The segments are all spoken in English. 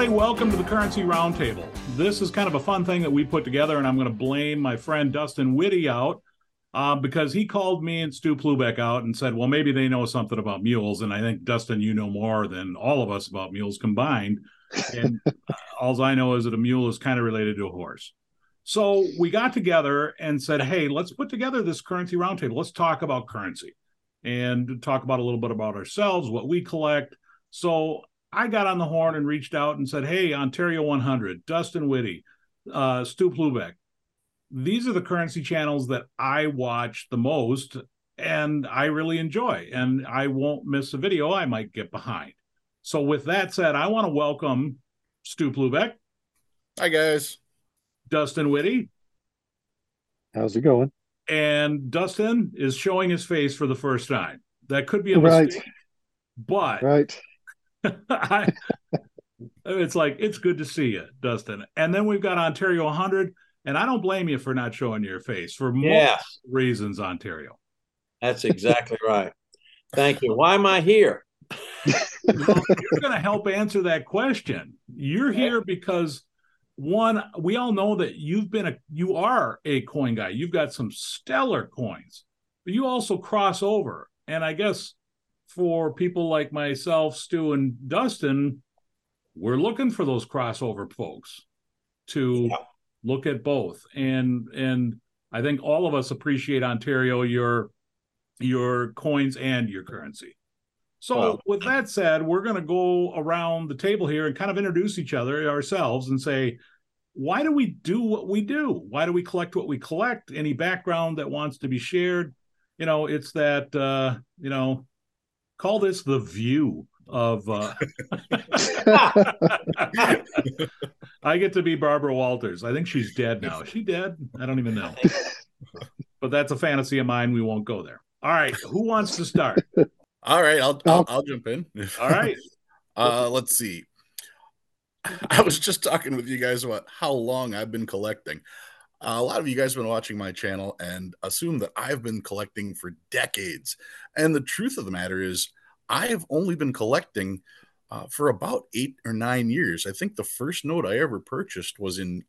everybody. Welcome to the Currency Roundtable. This is kind of a fun thing that we put together, and I'm going to blame my friend Dustin Whitty out because he called me and Stu Plubeck out and said, well, maybe they know something about mules. And I think, Dustin, you know more than all of us about mules combined. And all I know is that a mule is kind of related to a horse. So we got together and said, hey, let's put together this Currency Roundtable. Let's talk about currency and talk about a little bit about ourselves, what we collect. So I got on the horn and reached out and said, hey, Ontario 100, Dustin Whitty, Stu Plubeck. These are the currency channels that I watch the most and I really enjoy. And I won't miss a video I might get behind. So with that said, I want to welcome Stu Plubeck. Hi, guys. Dustin Whitty. How's it going? And Dustin is showing his face for the first time. That could be a Right. mistake, but Right. it's like, it's good to see you, Dustin. And then we've got Ontario 100, and I don't blame you for not showing your face for multiple reasons, Ontario. That's exactly right. Thank you. Why am I here? Well, you're going to help answer that question. You're here because, one, we all know that you are a coin guy. You've got some stellar coins, but you also cross over. And I guess for people like myself, Stu, and Dustin, we're looking for those crossover folks to look at both. And I think all of us appreciate, Ontario, your coins and your currency. So with that said, we're going to go around the table here and kind of introduce each other ourselves and say, why do we do what we do? Why do we collect what we collect? Any background that wants to be shared? You know, it's that, call this the view of I get to be Barbara Walters. I think she's dead now. Is she dead? I don't even know. But that's a fantasy of mine. We won't go there. All right. Who wants to start? All right, I'll jump in. All right. Let's see. I was just talking with you guys about how long I've been collecting. A lot of you guys have been watching my channel and assume that I've been collecting for decades. And the truth of the matter is, I have only been collecting for about 8 or 9 years. I think the first note I ever purchased was in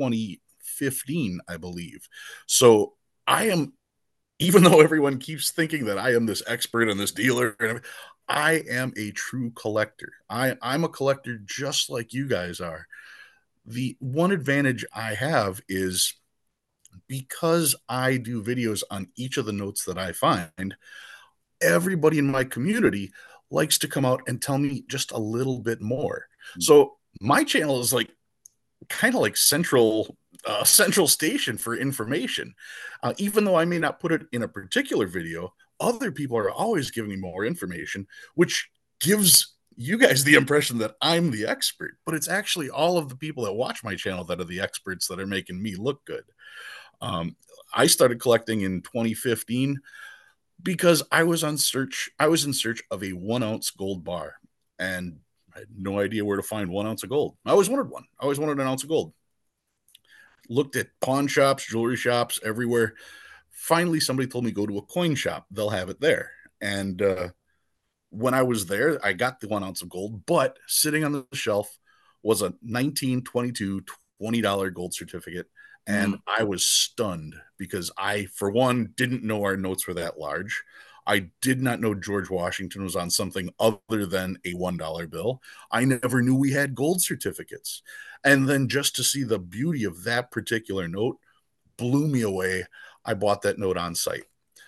2015, I believe. So I am, even though everyone keeps thinking that I am this expert and this dealer, I am a true collector. I'm a collector just like you guys are. The one advantage I have is because I do videos on each of the notes that I find, everybody in my community likes to come out and tell me just a little bit more. So my channel is like kind of like central station for information. Even though I may not put it in a particular video, other people are always giving me more information, which gives you guys the impression that I'm the expert, but it's actually all of the people that watch my channel that are the experts that are making me look good. I started collecting in 2015 because I was in search of a 1-ounce gold bar, and I had no idea where to find 1 ounce of gold. I always wanted one. I always wanted an ounce of gold. Looked at pawn shops, jewelry shops, everywhere. Finally, somebody told me go to a coin shop. They'll have it there. And when I was there, I got the 1 ounce of gold, but sitting on the shelf was a 1922 $20 gold certificate. And I was stunned because I, for one, didn't know our notes were that large. I did not know George Washington was on something other than a $1 bill. I never knew we had gold certificates. And then just to see the beauty of that particular note blew me away. I bought that note on site.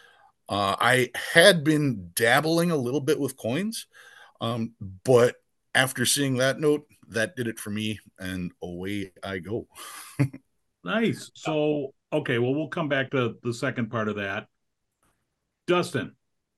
I had been dabbling a little bit with coins, but after seeing that note, that did it for me, and away I go. Nice. So, okay, well, we'll come back to the second part of that. Dustin.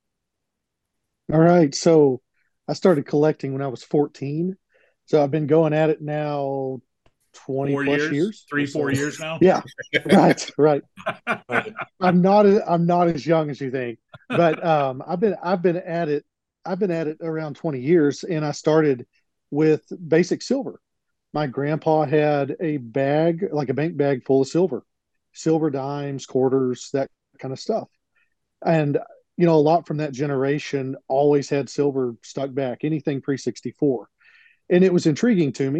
All right. So I started collecting when I was 14. So I've been going at it now 20 4 plus years. 3-4 years now. Yeah. Right. Right. I'm not as young as you think, but I've been at it around 20 years, and I started with basic silver. My grandpa had a bag, like a bank bag full of silver dimes, quarters, that kind of stuff. And, a lot from that generation always had silver stuck back, anything pre 64. And it was intriguing to me.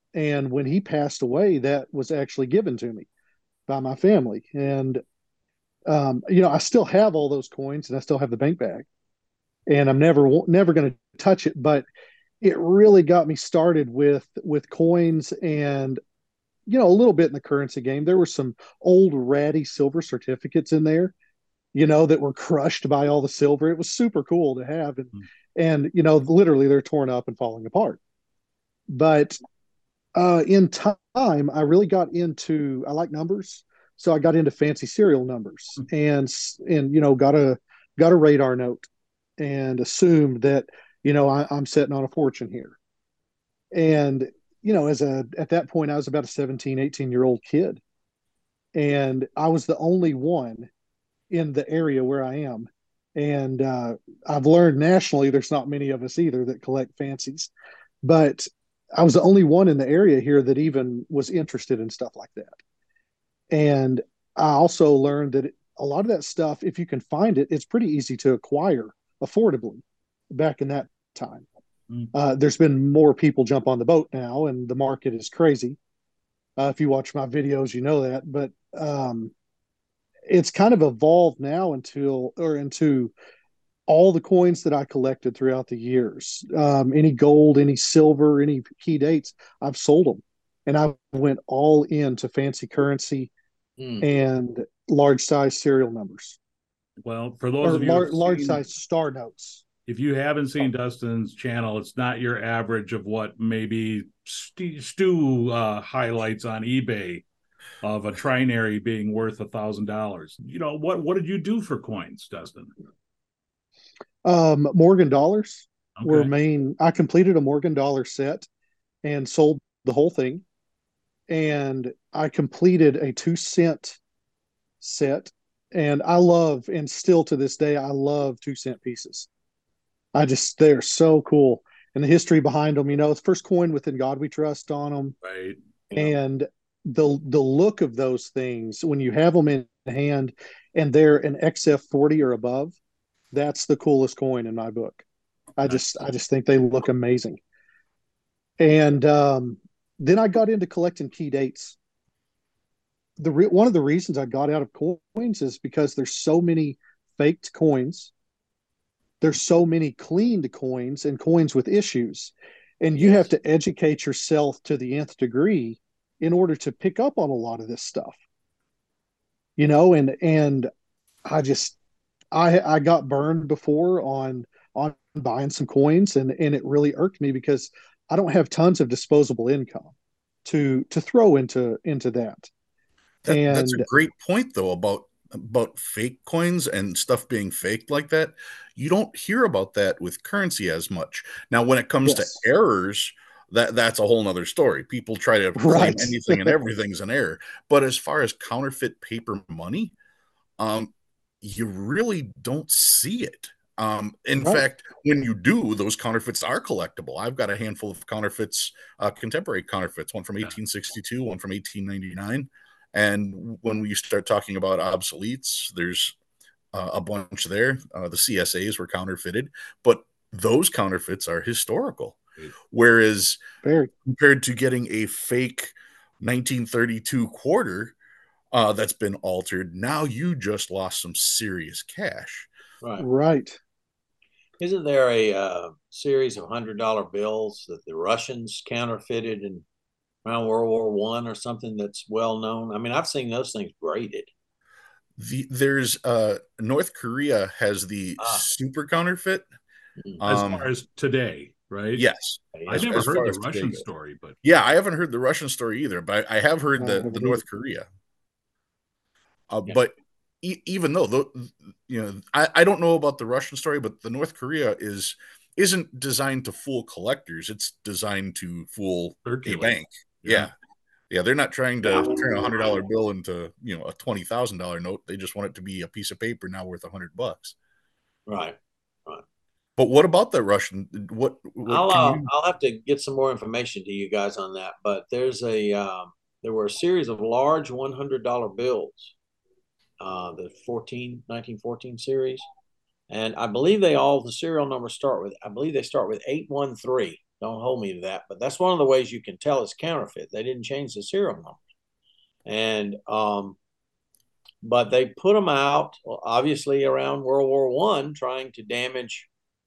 And when he passed away, that was actually given to me by my family. And I still have all those coins, and I still have the bank bag, and I'm never going to touch it. But it really got me started with coins, and a little bit in the currency game. There were some old ratty silver certificates in there, that were crushed by all the silver. It was super cool to have, and literally they're torn up and falling apart. But in time, I really got into. I like numbers. So I got into fancy serial numbers, and got a radar note, and assumed that I'm sitting on a fortune here. And at that point I was about a 17, 18-year-old kid, and I was the only one in the area where I am. And I've learned nationally there's not many of us either that collect fancies, but I was the only one in the area here that even was interested in stuff like that. And I also learned that a lot of that stuff, if you can find it, it's pretty easy to acquire affordably back in that time. There's been more people jump on the boat now, and the market is crazy. If you watch my videos, you know that. But it's kind of evolved now into all the coins that I collected throughout the years. Any gold, any silver, any key dates, I've sold them. And I went all into fancy currency and large size serial numbers. Well, for those of you large size star notes. If you haven't seen Dustin's channel, it's not your average of what maybe Stu highlights on eBay of a trinary being worth $1,000. What did you do for coins, Dustin? Morgan dollars were main. I completed a Morgan dollar set and sold the whole thing. And I completed a 2-cent set, and I love, and still to this day, I love 2-cent pieces. They're so cool. And the history behind them, it's first coin with "In God We Trust" on them. Right. And the look of those things, when you have them in hand and they're an XF40 or above, that's the coolest coin in my book. I just think they look amazing. And, then I got into collecting key dates. One of the reasons I got out of coins is because there's so many faked coins. There's so many cleaned coins and coins with issues. And you have to educate yourself to the nth degree in order to pick up on a lot of this stuff. And I got burned before on buying some coins, and it really irked me because I don't have tons of disposable income to throw into that. That's a great point, though, about fake coins and stuff being faked like that. You don't hear about that with currency as much. Now, when it comes to errors, that's a whole nother story. People try to claim anything and everything's an error. But as far as counterfeit paper money, you really don't see it. In fact, when you do, those counterfeits are collectible. I've got a handful of counterfeits, contemporary counterfeits, one from 1862, one from 1899. And when we start talking about obsoletes, there's a bunch there. The CSAs were counterfeited, but those counterfeits are historical. Whereas compared to getting a fake 1932 quarter that's been altered, now you just lost some serious cash. Right. Isn't there a series of $100 bills that the Russians counterfeited in around World War I or something that's well known? I mean, I've seen those things graded. There's North Korea has the super counterfeit. As far as today, right? Yes. I never heard the Russian story, but I haven't heard the Russian story either, but I have heard the North Korea. But even though I don't know about the Russian story, but the North Korea isn't designed to fool collectors. It's designed to fool a bank. Yeah, they're not trying to turn a $100 bill into a $20,000 note. They just want it to be a piece of paper now worth $100. Right. But what about the Russian? What I'll have to get some more information to you guys on that. But there were a series of large $100 bills. The 1914 series, and I believe the serial numbers start with 813. Don't hold me to that. But that's one of the ways you can tell it's counterfeit. They didn't change the serial number. And but they put them out obviously around World War One, trying to damage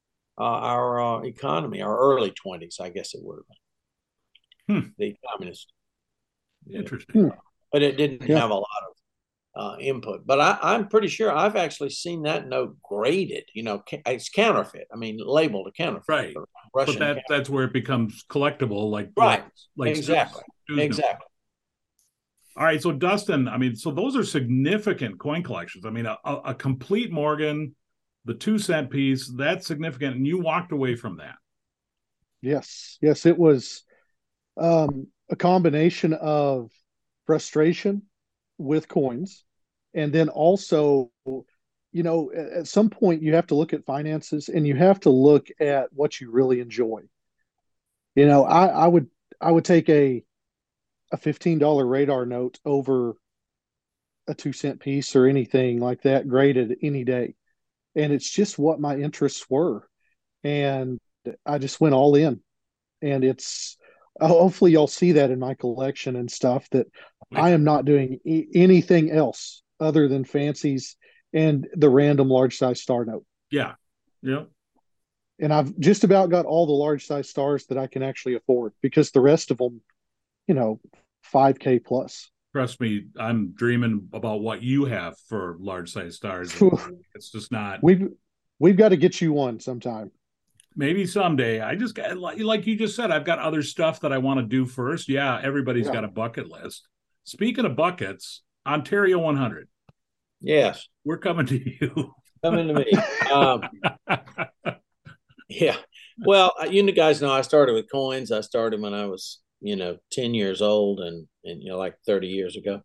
our economy, our early 20s, I guess it would have been. The communists. Interesting. But it didn't have a lot of input. But I'm pretty sure I've actually seen that note graded. You know, it's counterfeit. I mean, labeled a counterfeit. Right. Russian but that's where it becomes collectible. Like exactly. Exactly. All right. So Dustin, I mean, so those are significant coin collections. I mean, a complete Morgan, the 2-cent piece, that's significant. And you walked away from that. Yes. It was a combination of frustration with coins, and then also, you know, at some point you have to look at finances, and you have to look at what you really enjoy. You know, I would take a $15 radar note over a 2-cent piece or anything like that graded any day. And it's just what my interests were. And I just went all in. And it's hopefully you'll see that in my collection and stuff, that I am not doing anything else other than fancies and the random large size star note. Yeah. And I've just about got all the large size stars that I can actually afford, because the rest of them, you know, $5K plus. Trust me, I'm dreaming about what you have for large size stars. It's just not. We've got to get you one sometime. Maybe someday. I just got, like you just said, I've got other stuff that I want to do first. Yeah, everybody's got a bucket list. Speaking of buckets, Ontario 100. Yes, we're coming to you. Coming to me. Yeah. Well, you guys know I started with coins. I started when I was, 10 years old, and like 30 years ago.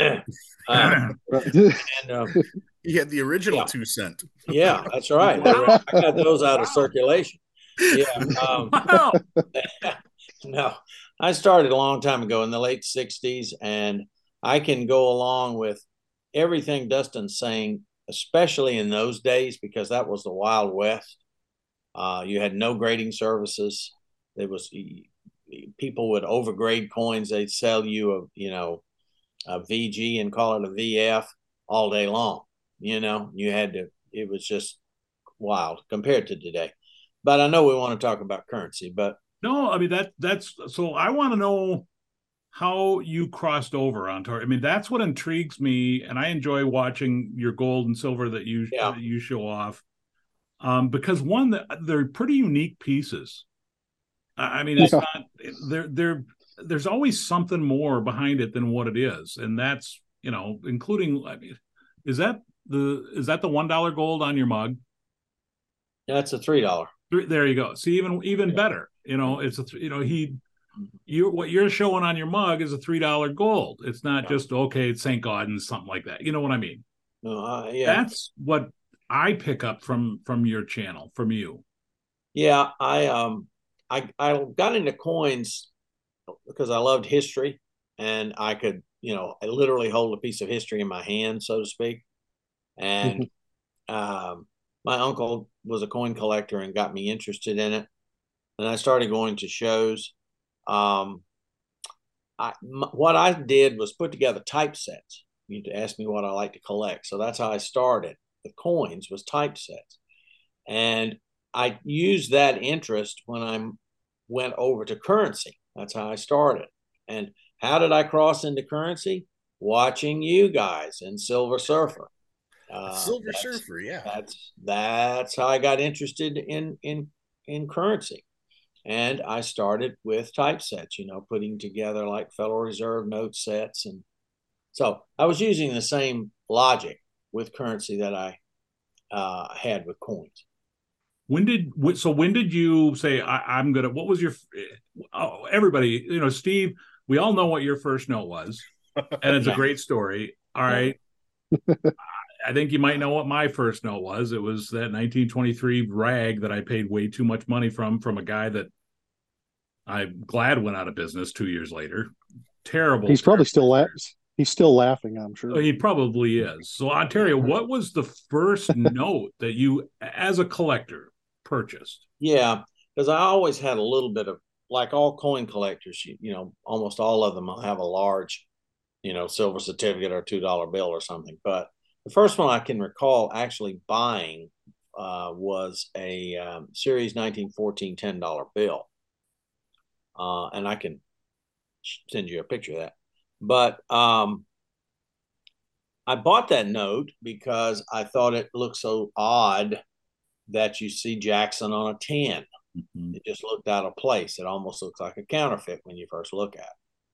He had the original 2-cent. Yeah, that's right. I got those out of circulation. Yeah. No, I started a long time ago in the late 60s, and I can go along with everything Dustin's saying, especially in those days, because that was the Wild West. You had no grading services. There was people would overgrade coins. They'd sell you a VG and call it a VF all day long. You had to. It was just wild compared to today. But I know we want to talk about currency, but no, I mean that's so. I want to know how you crossed over onto. I mean, that's what intrigues me, and I enjoy watching your gold and silver that you show off. Because they're pretty unique pieces. I mean, it's not there's always something more behind it than what it is, and that's including. I mean, is that the $1 gold on your mug? That's a $3. There you go. See, even better. It's what you're showing on your mug is a $3 gold. It's not just it's St. Gaudens, something like that. You know what I mean? That's what I pick up from your channel, from you. Yeah, I got into coins because I loved history, and I could, I literally hold a piece of history in my hand, so to speak. And my uncle was a coin collector and got me interested in it. And I started going to shows. What I did was put together typesets. You need to ask me what I like to collect. So that's how I started. The coins was typesets. And I used that interest when I went over to currency. That's how I started. And how did I cross into currency? Watching you guys and Silver Surfer. Silver Surfer, yeah. That's how I got interested in currency. And I started with typesets, putting together like Federal Reserve note sets. And so I was using the same logic with currency that I had with coins. When did you say I'm gonna? What was your? Everybody, Steve. We all know what your first note was, and it's a great story. All right. I think you might know what my first note was. It was that 1923 rag that I paid way too much money from a guy that I'm glad went out of business 2 years later. Terrible. He's probably He's still laughing, I'm sure. He probably is. So, Ontario, what was the first note that you, as a collector, purchased? Yeah. because I always had a little bit of, like all coin collectors, almost all of them will have a large, silver certificate or $2 bill or something. But the first one I can recall actually buying was a Series 1914 $10 bill. And I can send you a picture of that. But I bought that note because I thought it looked so odd that you see Jackson on a 10. Mm-hmm. It just looked out of place. It almost looks like a counterfeit when you first look at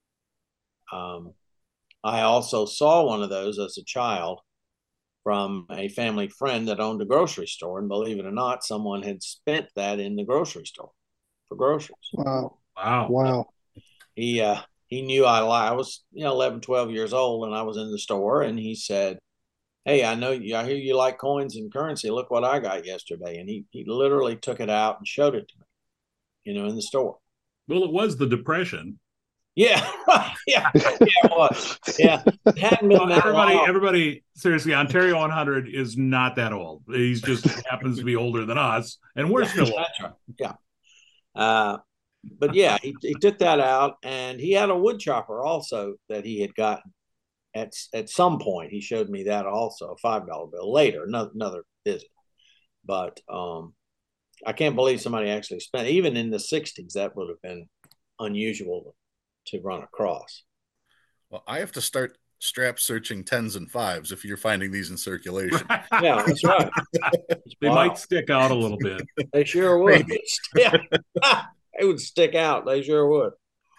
it. I also saw one of those as a child from a family friend that owned a grocery store. And believe it or not, someone had spent that in the grocery store for groceries. Wow. Wow. Wow. He knew I was 11, 12 years old, and I was in the store, and he said, "Hey, I hear you like coins and currency. Look what I got yesterday." And he literally took it out and showed it to me, in the store. Well, it was the Depression. Yeah, yeah, it was. Yeah, it hadn't been that long. Everybody, seriously, Ontario 100 is not that old. He's just happens to be older than us, and we're still old. That's right. Yeah. But yeah, he took that out, and he had a wood chopper also that he had gotten at some point. He showed me that also, a $5 bill later, another visit. But I can't believe somebody actually spent, even in the 60s, that would have been unusual to run across. Well, I have to start strap searching 10s and 5s if you're finding these in circulation. Yeah, that's right. They might stick out a little bit. They sure would. Yeah. It would stick out. They sure would.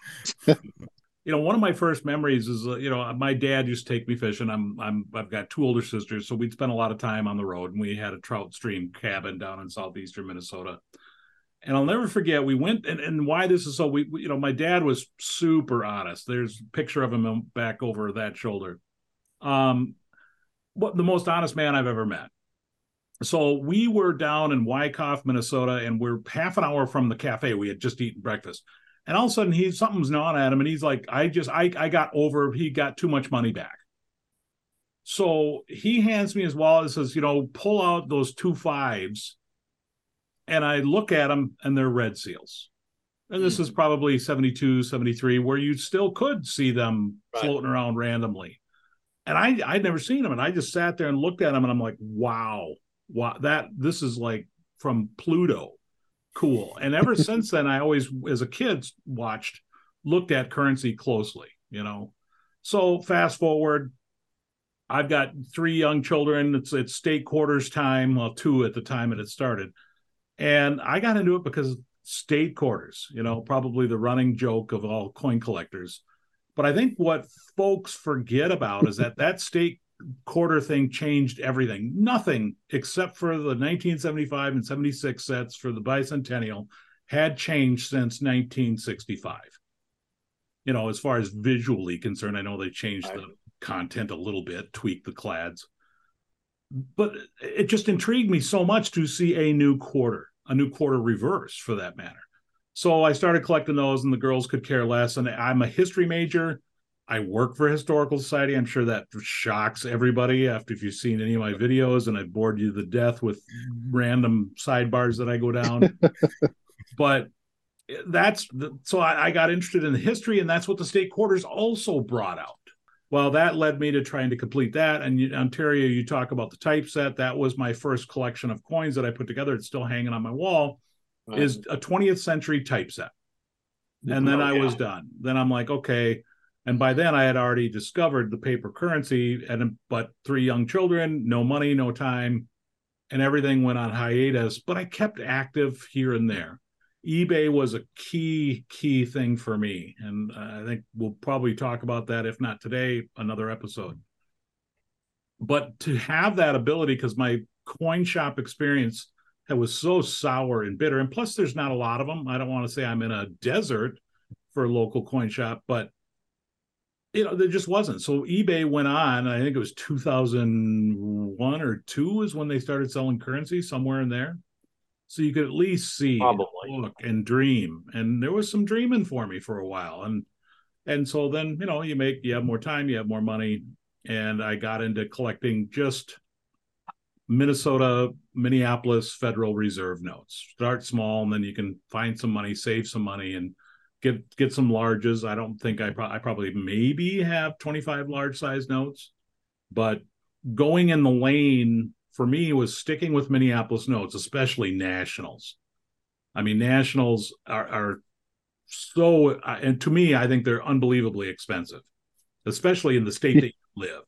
One of my first memories is, my dad used to take me fishing. I've got two older sisters, so we'd spend a lot of time on the road, and we had a trout stream cabin down in southeastern Minnesota. And I'll never forget, we went, and why this is so, my dad was super honest. There's a picture of him back over that shoulder. The most honest man I've ever met. So we were down in Wyckoff, Minnesota, and we're half an hour from the cafe. We had just eaten breakfast. And all of a sudden, something's gnawing at him, and he's like, I got he got too much money back. So he hands me his wallet and says, pull out those 2 5s. And I look at them, and they're red seals. And this is probably 72, 73, where you still could see them floating around randomly. And I'd never seen them, and I just sat there and looked at them, and I'm like, wow, this is like from Pluto. Cool. And ever since then, I always, as a kid, looked at currency closely, So fast forward, I've got 3 young children. It's state quarters time. Well, 2 at the time it had started. And I got into it because state quarters, probably the running joke of all coin collectors. But I think what folks forget about is that state quarter thing changed everything. Nothing except for the 1975 and 76 sets for the bicentennial had changed since 1965. As far as visually concerned, I know they changed the content a little bit, tweaked the clads. But it just intrigued me so much to see a new quarter reverse for that matter. So I started collecting those, and the girls could care less. And I'm a history major. I work for a historical society. I'm sure that shocks everybody if you've seen any of my videos, and I bored you to death with random sidebars that I go down. But so I got interested in the history, and that's what the state quarters also brought out. Well, that led me to trying to complete that. And Ontario, you talk about the typeset. That was my first collection of coins that I put together. It's still hanging on my wall, is a 20th century typeset. And then I was done. Then I'm like, okay. And by then I had already discovered the paper currency, but 3 young children, no money, no time, and everything went on hiatus. But I kept active here and there. eBay was a key thing for me. And I think we'll probably talk about that, if not today, another episode. But to have that ability, because my coin shop experience was so sour and bitter, and plus there's not a lot of them. I don't want to say I'm in a desert for a local coin shop, but there just wasn't. So eBay went on, I think it was 2001 or 2 is when they started selling currency, somewhere in there. So you could at least see, look, and dream. And there was some dreaming for me for a while. And so then, you have more time, you have more money. And I got into collecting just Minnesota, Minneapolis Federal Reserve notes. Start small, and then you can find some money, save some money, and get some larges. I don't think I probably maybe have 25 large size notes, but going in the lane for me was sticking with Minneapolis notes, especially nationals. I mean, nationals are so, and to me, I think they're unbelievably expensive, especially in the state that you live.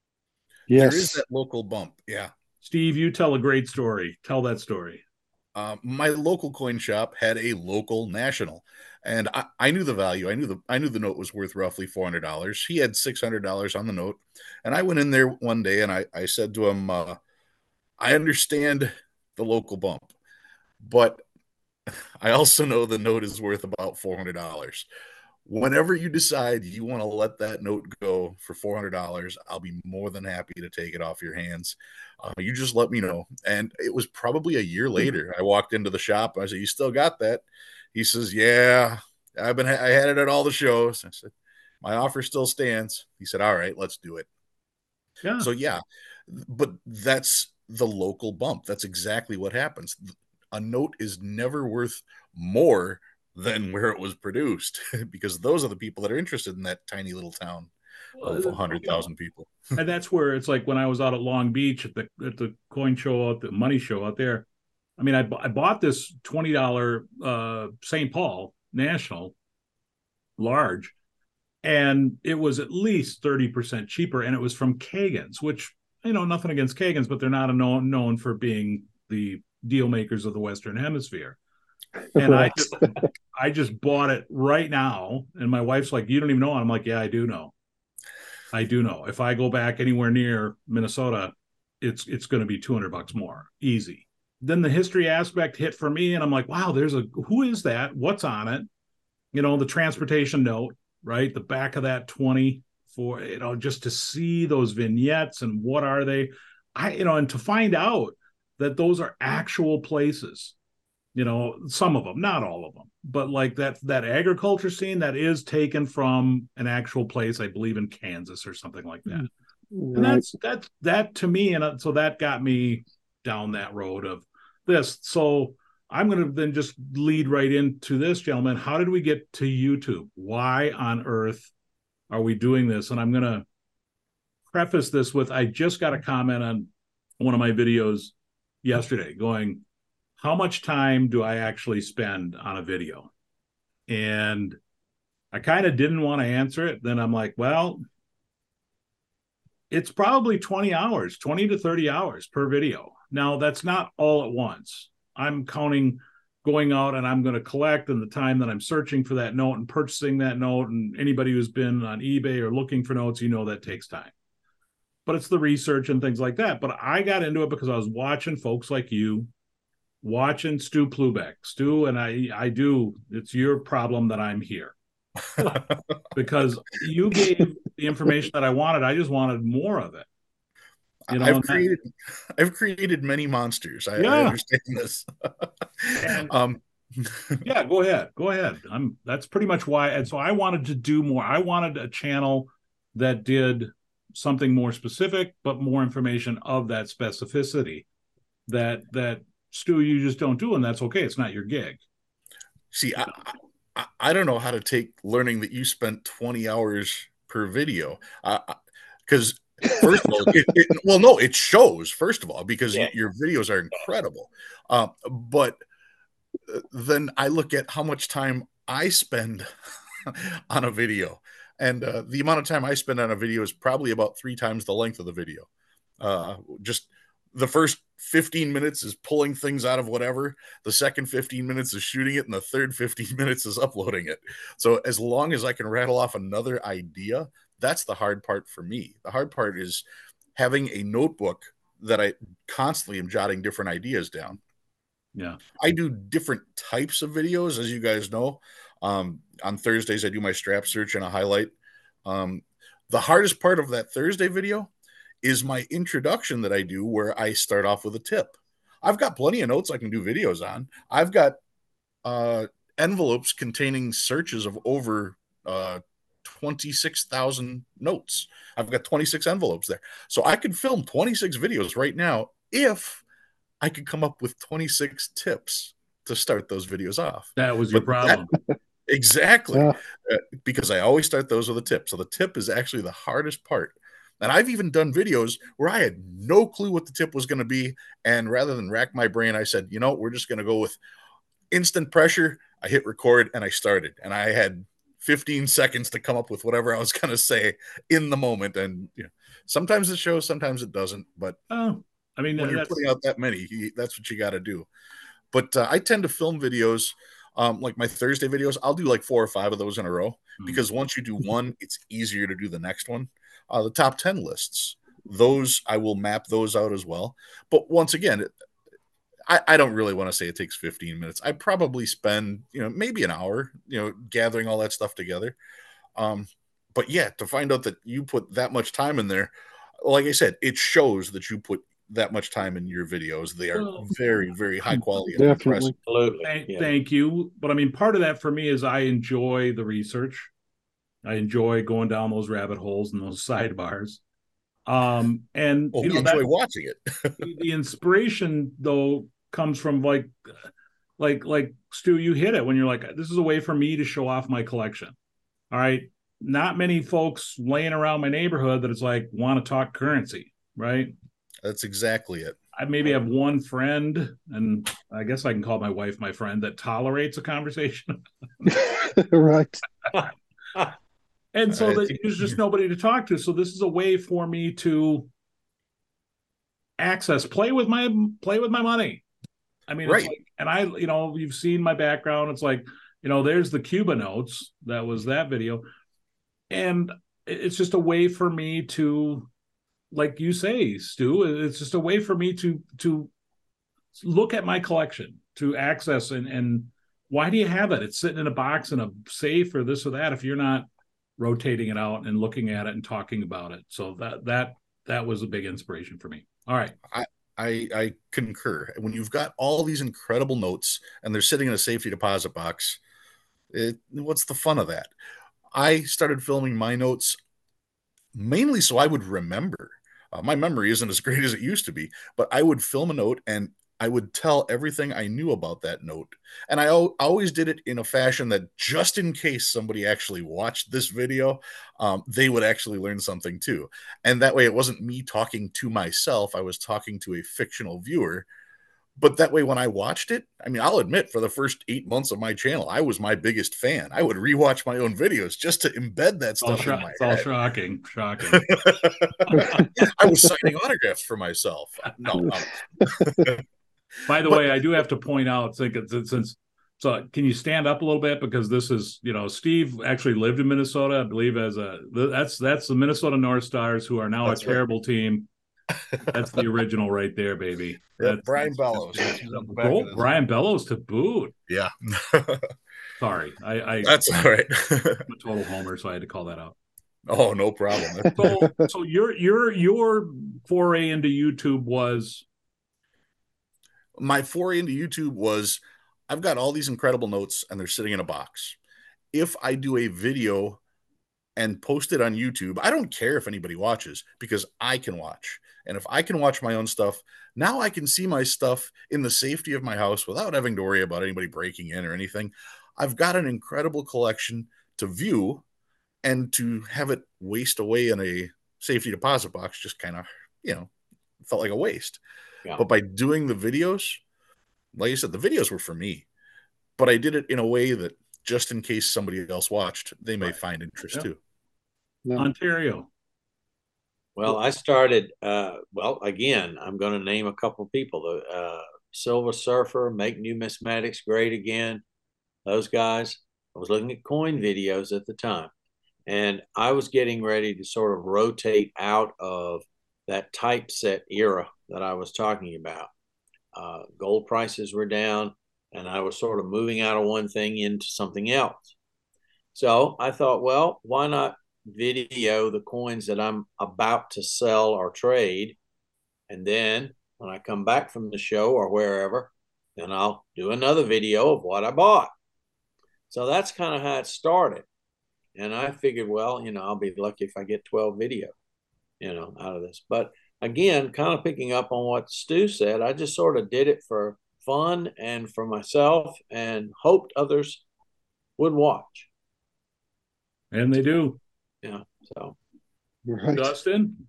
Yes. There is that local bump. Yeah. Steve, you tell a great story. Tell that story. My local coin shop had a local national, and I knew the value. I knew the note was worth roughly $400. He had $600 on the note, and I went in there one day and I said to him, I understand the local bump, but I also know the note is worth about $400. Whenever you decide you want to let that note go for $400, I'll be more than happy to take it off your hands. You just let me know. And it was probably a year later. I walked into the shop. I said, "You still got that?" He says, "Yeah, I had it at all the shows." I said, "My offer still stands." He said, "All right, let's do it." Yeah. So yeah, but that's the local bump. That's exactly what happens. A note is never worth more than where it was produced because those are the people that are interested in that tiny little town of 100,000 people. And that's where it's like when I was out at Long Beach at the coin show, at the money show out there. I mean, I bought this $20 St. Paul National large, and it was at least 30% cheaper, and it was from Kagan's, which, nothing against Kagan's, but they're not known for being the deal makers of the Western Hemisphere. And Right. I just bought it right now, and my wife's like, "You don't even know." I'm like, "Yeah, I do know. I do know. If I go back anywhere near Minnesota, it's going to be $200 more, easy." Then the history aspect hit for me, and I'm like, "Wow, who is that? What's on it?" The transportation note, right? The back of that 20 for, just to see those vignettes and what are they, and to find out that those are actual places, some of them, not all of them, but like that agriculture scene that is taken from an actual place, I believe in Kansas or something like that. Right. And that to me, and so that got me down that road of this. So I'm going to then just lead right into this, gentlemen. How did we get to YouTube? Why on earth are we doing this? And I'm going to preface this with, I just got a comment on one of my videos yesterday going, how much time do I actually spend on a video? And I kind of didn't want to answer it. Then I'm like, well, it's probably 20 hours, 20 to 30 hours per video. Now, that's not all at once. I'm counting going out and I'm going to collect, and the time that I'm searching for that note and purchasing that note. And anybody who's been on eBay or looking for notes, that takes time. But it's the research and things like that. But I got into it because I was watching folks like you, watching Stu Plubeck. Stu, and it's your problem that I'm here. Because you gave the information that I wanted. I just wanted more of it. I've created many monsters. I understand this. Yeah, go ahead. That's pretty much why. And so I wanted to do more. I wanted a channel that did something more specific, but more information of that specificity that Stu, you just don't do, and that's okay. It's not your gig. See, I don't know how to take learning that you spent 20 hours per video, because first of all, it shows, first of all, because your videos are incredible. But then I look at how much time I spend on a video, and the amount of time I spend on a video is probably about 3 times the length of the video. Just the first 15 minutes is pulling things out of whatever. The second 15 minutes is shooting it. And the third 15 minutes is uploading it. So as long as I can rattle off another idea, that's the hard part for me. The hard part is having a notebook that I constantly am jotting different ideas down. Yeah. I do different types of videos, as you guys know. On Thursdays, I do my strap search and a highlight. The hardest part of that Thursday video is my introduction that I do, where I start off with a tip. I've got plenty of notes I can do videos on. I've got envelopes containing searches of over 26,000 notes. I've got 26 envelopes there. So I could film 26 videos right now if I could come up with 26 tips to start those videos off. That was your problem. Exactly. Because I always start those with a tip. So the tip is actually the hardest part. And I've even done videos where I had no clue what the tip was going to be. And rather than rack my brain, I said, we're just going to go with instant pressure. I hit record and I started. And I had 15 seconds to come up with whatever I was going to say in the moment. And sometimes it shows, sometimes it doesn't. But I mean, when you're putting out that many, that's what you got to do. But I tend to film videos. Like my Thursday videos, I'll do like 4 or 5 of those in a row because once you do one, it's easier to do the next one. The top 10 lists, those I will map those out as well. But once again, I don't really want to say it takes 15 minutes. I probably spend, maybe an hour, gathering all that stuff together. But yeah, to find out that you put that much time in there, like I said, it shows that you put that much time in your videos. They are very, very high quality. Definitely. Absolutely. Thank you. But I mean, part of that for me is I enjoy the research. I enjoy going down those rabbit holes and those sidebars. And you enjoy watching it. The inspiration though comes from like Stu, you hit it when you're like, this is a way for me to show off my collection. All right. Not many folks laying around my neighborhood that it's like want to talk currency, right? That's exactly it. I maybe have one friend, and I guess I can call my wife my friend, that tolerates a conversation. Right. And so there's just nobody to talk to. So this is a way for me to play with my money. I mean, right. You've seen my background. It's like, there's the Cuba notes. That was that video. And it's just a way for me to, like you say, Stu, it's just a way for me to look at my collection, to access and why do you have it? It's sitting in a box in a safe or this or that if you're not rotating it out and looking at it and talking about it. So that was a big inspiration for me. All right. I concur. When you've got all these incredible notes and they're sitting in a safety deposit box, what's the fun of that? I started filming my notes mainly so I would remember. My memory isn't as great as it used to be, but I would film a note and I would tell everything I knew about that note. And I always did it in a fashion that just in case somebody actually watched this video, they would actually learn something too. And that way it wasn't me talking to myself. I was talking to a fictional viewer. But that way, when I watched it, I mean, I'll admit for the first 8 months of my channel, I was my biggest fan. I would rewatch my own videos just to embed that stuff in my head. It's all shocking. I was signing autographs for myself. No. By the way, I do have to point out, so can you stand up a little bit? Because this is, Steve actually lived in Minnesota, I believe, that's the Minnesota North Stars, who are now a terrible team. That's the original right there, baby. That's Brian Bellows. Brian Bellows to boot. Yeah. Sorry. That's all right. I'm a total homer, so I had to call that out. Oh, no problem. So your foray into YouTube was? My foray into YouTube was, I've got all these incredible notes and they're sitting in a box. If I do a video and post it on YouTube, I don't care if anybody watches because I can watch. And if I can watch my own stuff, now I can see my stuff in the safety of my house without having to worry about anybody breaking in or anything. I've got an incredible collection to view, and to have it waste away in a safety deposit box just kind of, felt like a waste. Yeah. But by doing the videos, like you said, the videos were for me, but I did it in a way that just in case somebody else watched, they may find interest too. Yeah. Ontario. Well, I started, again, I'm going to name a couple of people. The Silver Surfer, Make Numismatics Great Again. Those guys. I was looking at coin videos at the time, and I was getting ready to sort of rotate out of that typeset era that I was talking about. Gold prices were down, and I was sort of moving out of one thing into something else. So I thought, well, why not video the coins that I'm about to sell or trade, and then when I come back from the show or wherever, then I'll do another video of what I bought. So that's kind of how it started. And I figured, well, I'll be lucky if I get 12 video, out of this. But again, kind of picking up on what Stu said, I just sort of did it for fun and for myself and hoped others would watch. And they do. Yeah. So, Right. Dustin?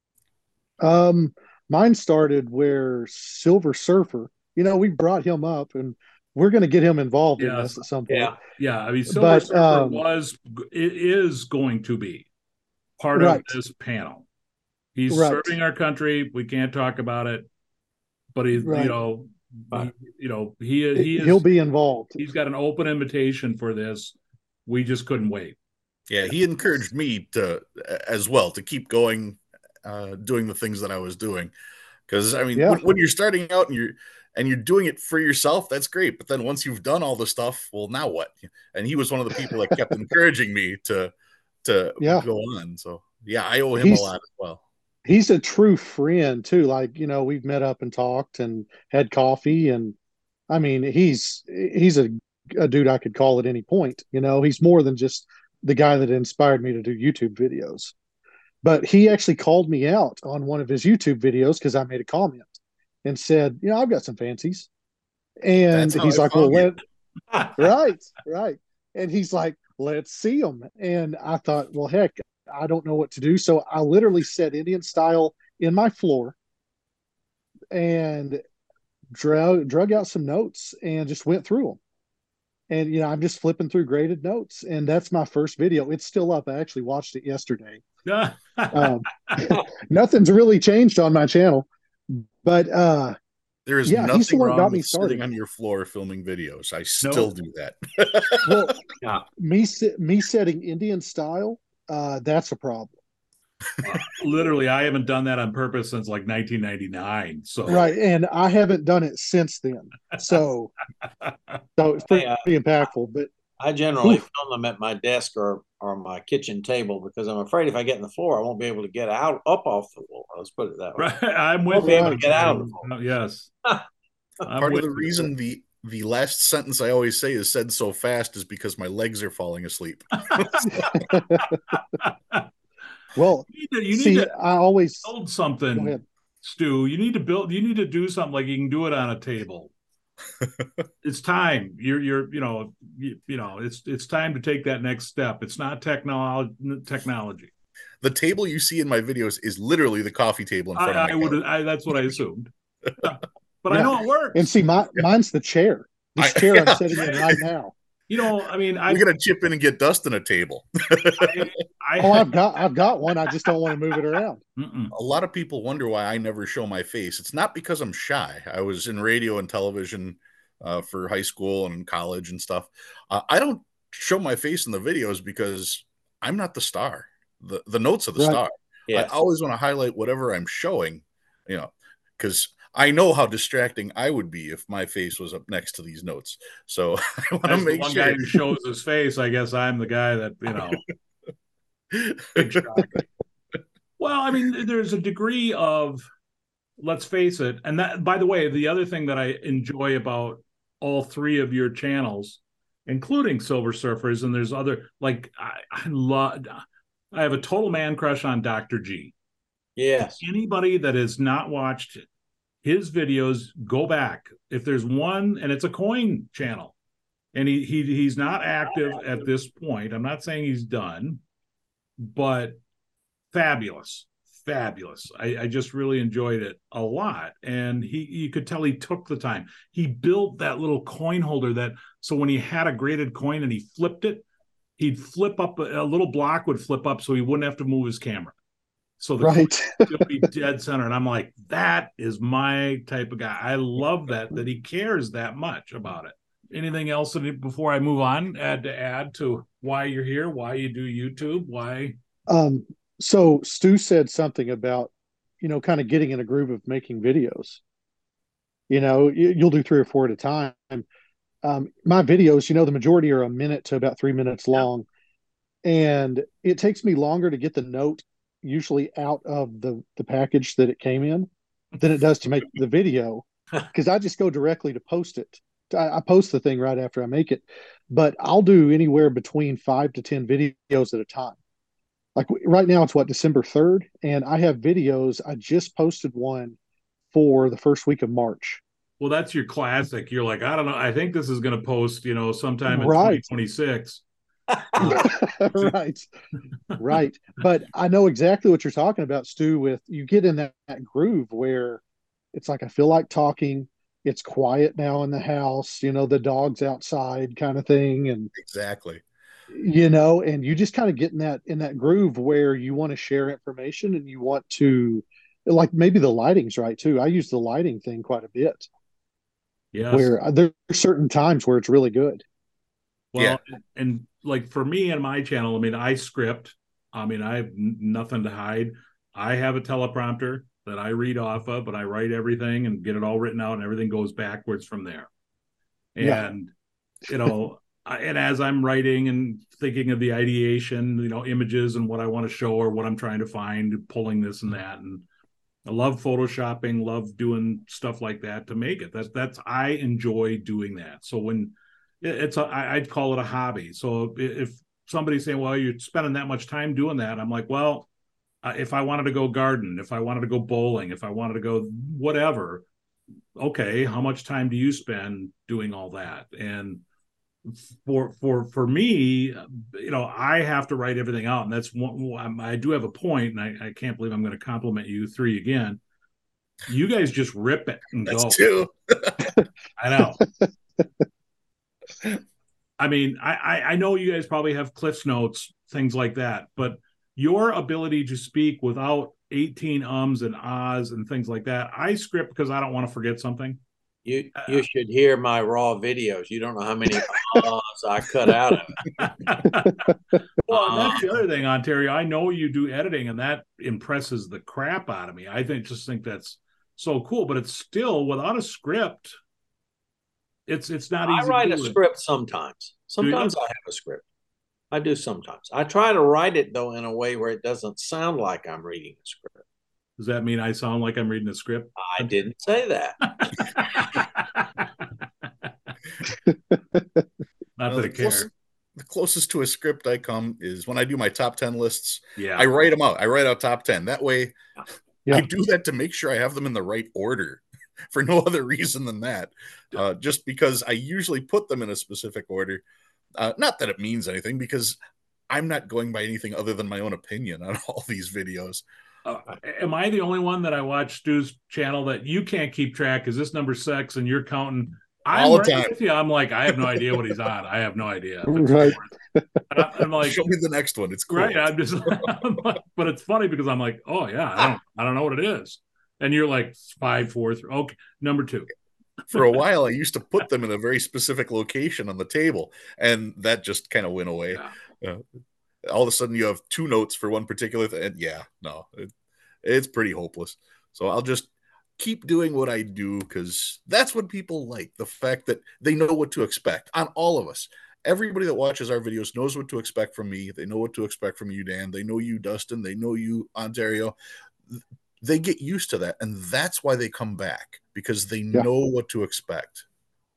Mine started where Silver Surfer, we brought him up and we're going to get him involved in this at some point. Yeah. I mean, Silver Surfer is going to be part of this panel. He's serving our country. We can't talk about it, but he's, he'll be involved. He's got an open invitation for this. We just couldn't wait. Yeah, he encouraged me to keep going, doing the things that I was doing. Because I mean, when you're starting out and you're doing it for yourself, that's great. But then once you've done all the stuff, well, now what? And he was one of the people that kept encouraging me to go on. So yeah, I owe him a lot as well. He's a true friend too. Like, we've met up and talked and had coffee, and I mean, he's a dude I could call at any point. He's more than just the guy that inspired me to do YouTube videos. But he actually called me out on one of his YouTube videos because I made a comment and said, I've got some fancies. And he's like, well, right. And he's like, let's see them. And I thought, well, heck, I don't know what to do. So I literally set Indian style in my floor and drug out some notes and just went through them. And, I'm just flipping through graded notes. And that's my first video. It's still up. I actually watched it yesterday. Nothing's really changed on my channel. But there is nothing wrong with sitting on your floor filming videos. I still do that. Well, me setting Indian style, that's a problem. Literally, I haven't done that on purpose since like 1999. So right, and I haven't done it since then. So it's pretty impactful. But I generally film them at my desk or my kitchen table because I'm afraid if I get in the floor, I won't be able to get up off the floor. Let's put it that way. Right. I'm with you. Be able to get out of the floor. Yes. Part of the reason the last sentence I always say is said so fast is because my legs are falling asleep. Well, you need to I always build something, Stu. You need to do something like you can do it on a table. It's time. It's time to take that next step. It's not technology. The table you see in my videos is literally the coffee table in front of me. That's what I assumed. But I know it works. And see, mine's the chair. This chair I'm sitting in right now. I mean, we're gonna chip in and get Dustin a table. I've got one. I just don't want to move it around. A lot of people wonder why I never show my face. It's not because I'm shy. I was in radio and television for high school and college and stuff. I don't show my face in the videos because I'm not the star. The notes of the star. Yes. I always want to highlight whatever I'm showing, because I know how distracting I would be if my face was up next to these notes. So I want to make one sure. Guy who shows his face, I guess I'm the guy that, big shock. Well, I mean, there's a degree of, let's face it. And that, by the way, the other thing that I enjoy about all three of your channels, including Silver Surfers, and there's other, like, I have a total man crush on Dr. G. Yes. Anybody that has not watched his videos, go back. If there's one, and it's a coin channel, and he's not active at this point. I'm not saying he's done, but fabulous. I just really enjoyed it a lot. And you could tell he took the time. He built that little coin holder so when he had a graded coin and he flipped it, he'd flip up, a little block would flip up so he wouldn't have to move his camera. So the coin would be dead center. And I'm like, that is my type of guy. I love that he cares that much about it. Anything else before I move on to add to why you're here, why you do YouTube, why? So Stu said something about, kind of getting in a groove of making videos. You'll do 3 or 4 at a time. My videos, the majority are a minute to about 3 minutes long. And it takes me longer to get the note usually out of the package that it came in than it does to make the video, because I just go directly to post it. I post the thing right after I make it, but I'll do anywhere between 5 to 10 videos at a time. like right now it's what, December 3rd, and I have videos. I just posted one for the first week of March. Well, that's your classic. You're like, I don't know. I think this is going to post, sometime in Right. 2026. Right. Right. But I know exactly what you're talking about, Stu, with you get in that groove where it's like I feel like talking. It's quiet now in the house, the dog's outside kind of thing. And Exactly. and you just kind of get in that groove where you want to share information and you want to, like, maybe the lighting's right too. I use the lighting thing quite a bit, Yes. where there's certain times where it's really good. Well, and like for me and my channel, I mean, I script. I mean, I have nothing to hide. I have a teleprompter that I read off of, but I write everything and get it all written out, and everything goes backwards from there. Yeah. And and as I'm writing and thinking of the ideation, images and what I want to show or what I'm trying to find, pulling this and that, and I love photoshopping, love doing stuff like that to make it. That's I enjoy doing that. So when I'd call it a hobby. So if somebody's saying, well, you're spending that much time doing that, I'm like, well, if I wanted to go garden, if I wanted to go bowling, if I wanted to go whatever, okay, how much time do you spend doing all that? And for me, I have to write everything out, and that's one. I do have a point, and I can't believe I'm going to compliment you three again. You guys just rip it and That's go. two. I know. I mean, I know you guys probably have Cliff's notes, things like that, but your ability to speak without 18 ums and ahs and things like that, I script because I don't want to forget something. You should hear my raw videos. You don't know how many I cut out of it. Well, that's the other thing, Ontario. I know you do editing, and that impresses the crap out of me. I just think that's so cool, but it's still without a script. It's not easy. I write a script sometimes. Sometimes I have a script. I do sometimes. I try to write it though in a way where it doesn't sound like I'm reading a script. Does that mean I sound like I'm reading a script? I didn't say that. Not that I care. The closest to a script I come is when I do my top 10 lists. Yeah. I write them out. I write out top 10. That way, Yeah. I do that to make sure I have them in the right order for no other reason than that. Just because I usually put them in a specific order. Not that it means anything, because I'm not going by anything other than my own opinion on all these videos. Am I the only one that I watch Stu's channel that you can't keep track? Is this number 6 and you're counting? I'm all the right time. with you. I'm like, I have no idea what he's on. I have no idea. Right. I'm like, show me the next one. It's cool. Right. I'm like, but it's funny because I'm like, oh yeah, I don't know what it is. And you're like 5, 4, 3. Okay, number 2. For a while, I used to put them in a very specific location on the table, and that just kind of went away. Yeah. All of a sudden, you have 2 notes for one particular thing. And it's pretty hopeless. So I'll just keep doing what I do, because that's what people like. The fact that they know what to expect on all of us. Everybody that watches our videos knows what to expect from me. They know what to expect from you, Dan. They know you, Dustin. They know you, Ontario. They get used to that, and that's why they come back, because they know what to expect.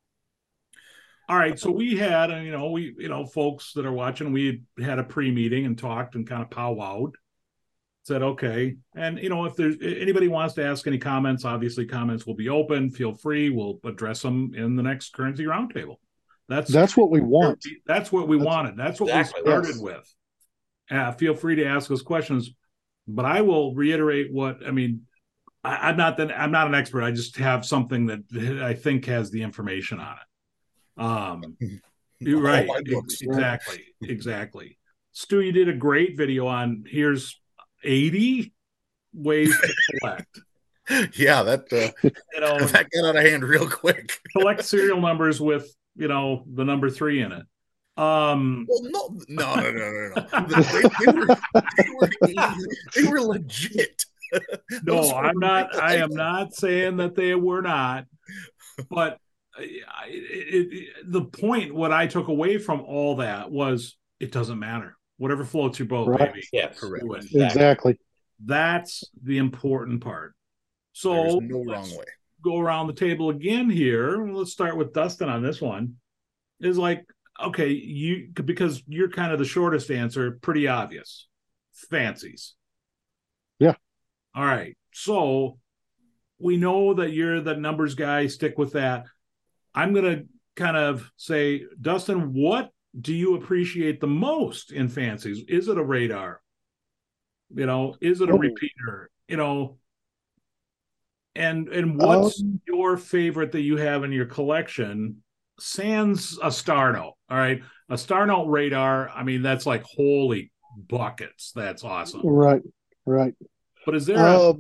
All right, so we had, folks that are watching, we had a pre-meeting and talked and kind of powwowed. Said okay, and if there's anybody wants to ask any comments, obviously comments will be open. Feel free. We'll address them in the next Currency Roundtable. That's what we want. That's what we wanted. That's what exactly we started with. Feel free to ask us questions. But I will reiterate I'm not an expert. I just have something that I think has the information on it. You're right. Exactly. Stu, you did a great video on here's 80 ways to collect. Yeah, that that got out of hand real quick. Collect serial numbers with the number 3 in it. Well, no. They were legit. No, I'm not. I am not saying that they were not. But the point, what I took away from all that was, it doesn't matter. Whatever floats your boat, baby. Yes, correct. Exactly. That's the important part. So there's no wrong way. Go around the table again here. Let's start with Dustin on this one. Is like, okay, because you're kind of the shortest answer, pretty obvious. fancies. Yeah. All right. So we know that you're the numbers guy. Stick with that. I'm going to kind of say, Dustin, what do you appreciate the most in fancies? Is it a radar? Is it a repeater? And what's your favorite that you have in your collection? Sans a Star Note. All right. A Star Note radar. I mean, that's like holy buckets. That's awesome. Right. But is there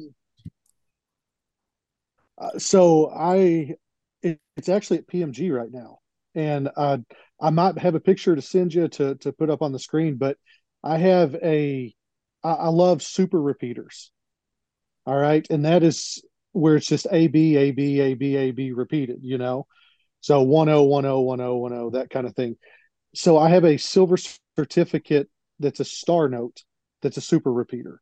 so it's actually at PMG right now, and I might have a picture to send you to put up on the screen, but I have I love super repeaters. All right, and that is where it's just A B A B A B A B repeated, so 10 10 10 10, that kind of thing. So I have a silver certificate that's a Star Note that's a super repeater.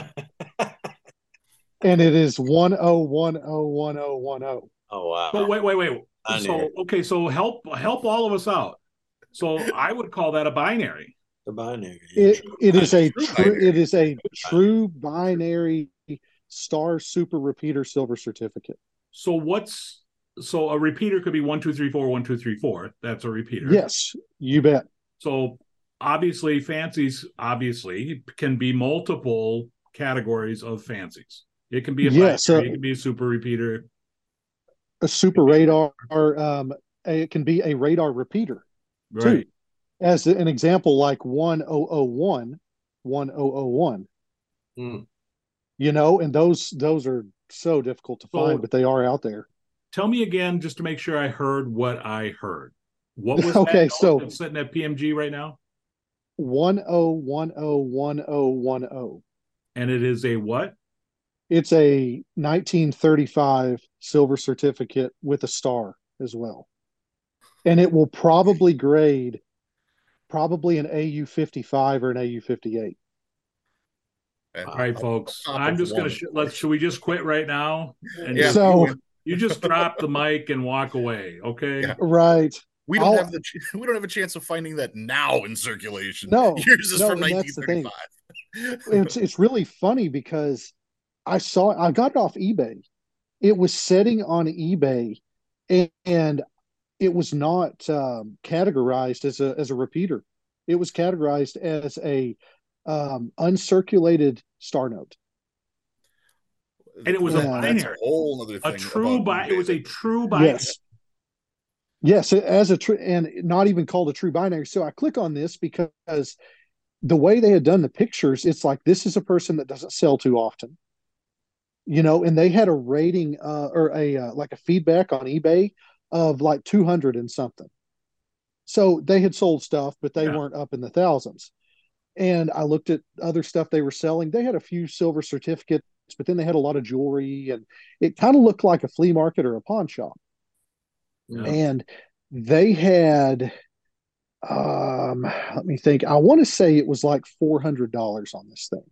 And it is 10 10 10 10. Oh wow! But wait. So help all of us out. So I would call that a binary. The binary. It is a true binary Star super repeater silver certificate. So a repeater could be 1 2 3 4 1 2 3 4. That's a repeater. Yes, you bet. So obviously fancies can be multiple categories of fancies. It can be a binary, it can be a super repeater, a super radar. It can be a radar repeater, right? Too. As an example, like 1001, 1001. And those are so difficult to find, but they are out there. Tell me again, just to make sure I heard what I heard. What was okay? So that's sitting at PMG right now. 10101010. And it is a what? It's a 1935 silver certificate with a star as well. And it will probably grade an AU-55 or an AU-58. All right, folks. I'm just going to should we just quit right now? And so you just drop the mic and walk away, okay? Yeah. Right. We don't have a chance of finding that now in circulation. No, yours is from 1935. It's really funny because I got it off eBay. It was setting on eBay, and it was not categorized as a repeater. It was categorized as a uncirculated Star Note. And it was a binary. That's a whole other thing. It was a true binary. Yes, as and not even called a true binary. So I click on this because the way they had done the pictures, it's like, this is a person that doesn't sell too often, and they had a rating or like a feedback on eBay of like 200 and something. So they had sold stuff, but they weren't up in the thousands. And I looked at other stuff they were selling. They had a few silver certificates, but then they had a lot of jewelry, and it kind of looked like a flea market or a pawn shop. Yeah. And they had, let me think, I want to say it was like $400 on this thing.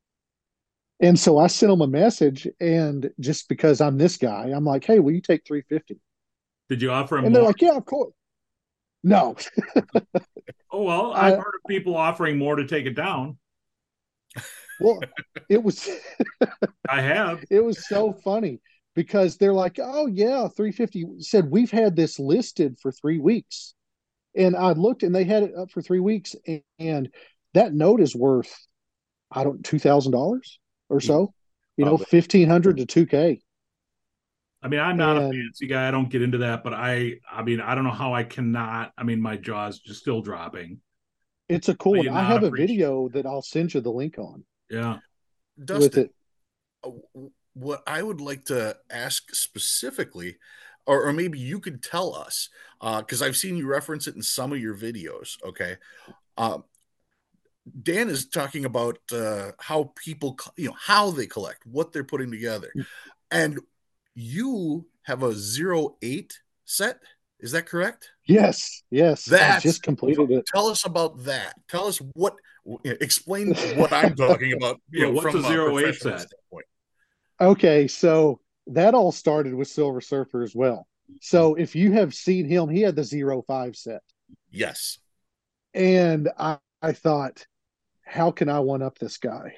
And so I sent them a message, and just because I'm this guy, I'm like, hey, will you take $350? Did you offer them and more? They're like, yeah, of course. No. Oh, well, I've heard of people offering more to take it down. Well, it was I have. It was so funny because they're like, oh yeah, 350 said we've had this listed for 3 weeks. And I looked, and they had it up for 3 weeks, and that note is worth, $2,000 or so, $1,500 to $2,000. I mean, I'm not a fancy guy. I don't get into that, but I mean, I don't know how I cannot. I mean, my jaw's just still dropping. It's a cool one. I have a video that I'll send you the link on. Yeah. Dustin, what I would like to ask specifically, or maybe you could tell us, because I've seen you reference it in some of your videos, okay? Dan is talking about how people, how they collect, what they're putting together. And you have a 08 set. Is that correct? Yes. I just completed it. Tell us about that. Tell us explain what I'm talking about. What's from a 08 set? Standpoint. Okay, so that all started with Silver Surfer as well. So if you have seen him, he had the 05 set. Yes. And I thought, how can I one up this guy?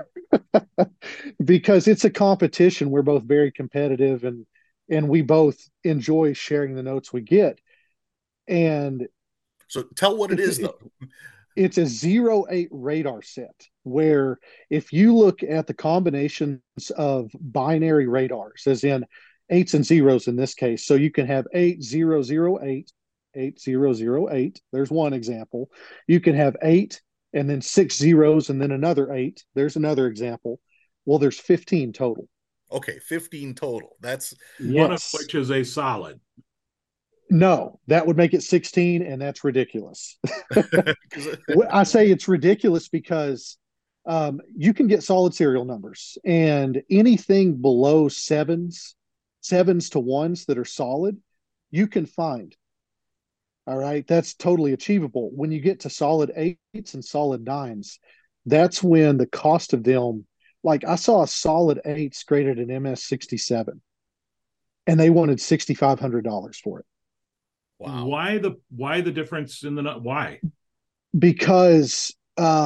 Because it's a competition. We're both very competitive, and we both enjoy sharing the notes we get. And so tell what it is, though. It's a 0-8 radar set, where if you look at the combinations of binary radars, as in eights and zeros in this case, so you can have 8008, 8008. There's one example. You can have 8 and then 6 zeros and then another 8. There's another example. Well, there's 15 total. Okay, 15 total. That's one of which is a solid. No, that would make it 16, and that's ridiculous. I say it's ridiculous because you can get solid serial numbers, and anything below sevens to ones that are solid, you can find. All right, that's totally achievable. When you get to solid eights and solid nines, that's when the cost of them, like I saw a solid 8 graded an MS67, and they wanted $6,500 for it. Wow. Why the difference in the why? Because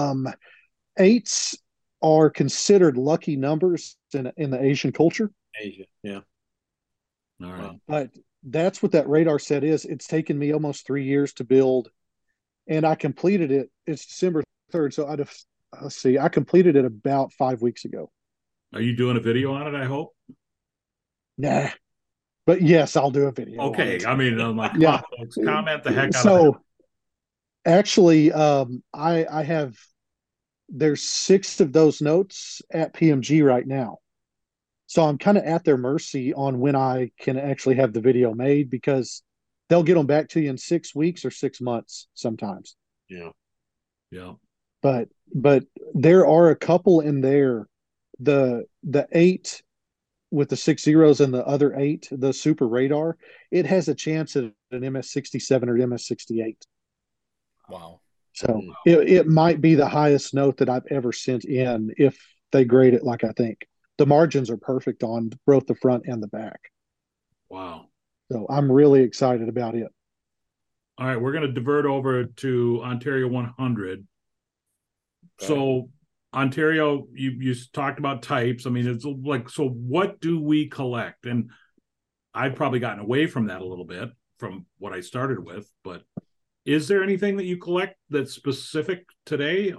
eights are considered lucky numbers in the Asian culture. Asia, yeah. All right. But that's what that radar set is. It's taken me almost 3 years to build, and I completed it. It's December 3rd, so let's see. I completed it about 5 weeks ago. Are you doing a video on it, I hope? Nah. But yes, I'll do a video. Okay. I mean, I'm like, yeah. Folks, comment the heck out of it. So actually, I have, there's 6 of those notes at PMG right now. So I'm kind of at their mercy on when I can actually have the video made, because they'll get them back to you in 6 weeks or 6 months sometimes. Yeah. Yeah. But there are a couple in there. The 8 with the 6 zeros and the other 8, the super radar, it has a chance at an MS67 or MS68. Wow. So it might be the highest note that I've ever sent in if they grade it like I think. The margins are perfect on both the front and the back. Wow. So I'm really excited about it. All right, we're going to divert over to Ontario 100. Okay. So Ontario, you talked about types. I mean, it's like, so what do we collect? And I've probably gotten away from that a little bit from what I started with, but is there anything that you collect that's specific today?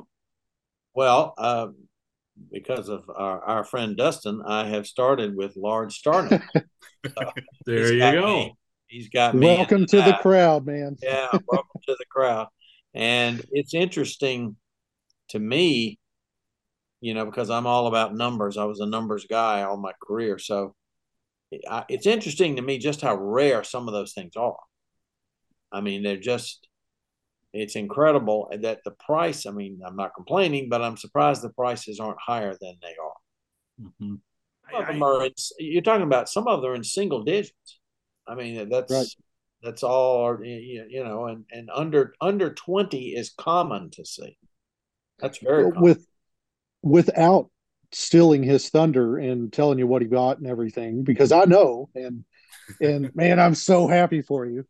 Well, because of our friend Dustin, I have started with large star notes. So there you go. He's got me. Welcome to the crowd, man. Yeah, welcome to the crowd. And it's interesting to me, you know, because I'm all about numbers. I was a numbers guy all my career. So it's interesting to me just how rare some of those things are. I mean, it's incredible that the price, I mean, I'm not complaining, but I'm surprised the prices aren't higher than they are. Mm-hmm. Some of them are, you're talking about, some of them are in single digits. I mean, that's all, you know, and under 20 is common to see. That's very common. Without stealing his thunder and telling you what he got and everything, because I know, and man, I'm so happy for you.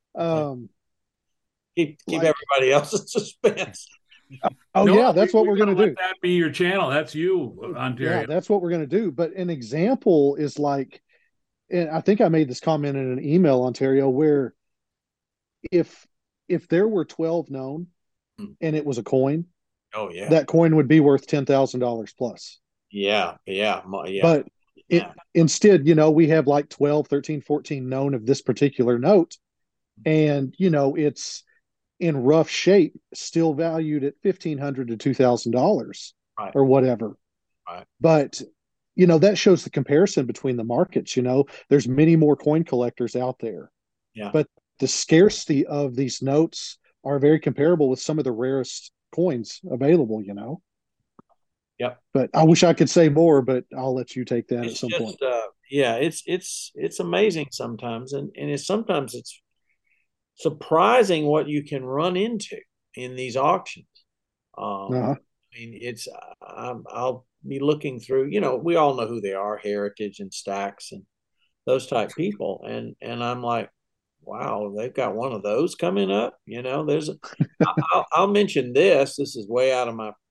Keep everybody else in suspense. Yeah, that's what we're going to do. Let that be your channel. That's you, Ontario. Yeah, that's what we're going to do. But an example is like, and I think I made this comment in an email, Ontario, where if there were 12 known and it was a coin, that coin would be worth $10,000 plus. Yeah. But instead, you know, we have like 12, 13, 14 known of this particular note, and you know, it's in rough shape, still valued at $1,500 to $2,000 or whatever. Right. But you know, that shows the comparison between the markets. You know, there's many more coin collectors out there. Yeah. But the scarcity of these notes are very comparable with some of the rarest coins available, you know. Yep. But I wish I could say more, but I'll let you take that at some point. It's amazing sometimes, and sometimes it's surprising what you can run into in these auctions. I mean, I'll be looking through, you know, we all know who they are, Heritage and Stacks and those type people. And I'm like, wow, they've got one of those coming up. You know, I'll mention this. This is way out of my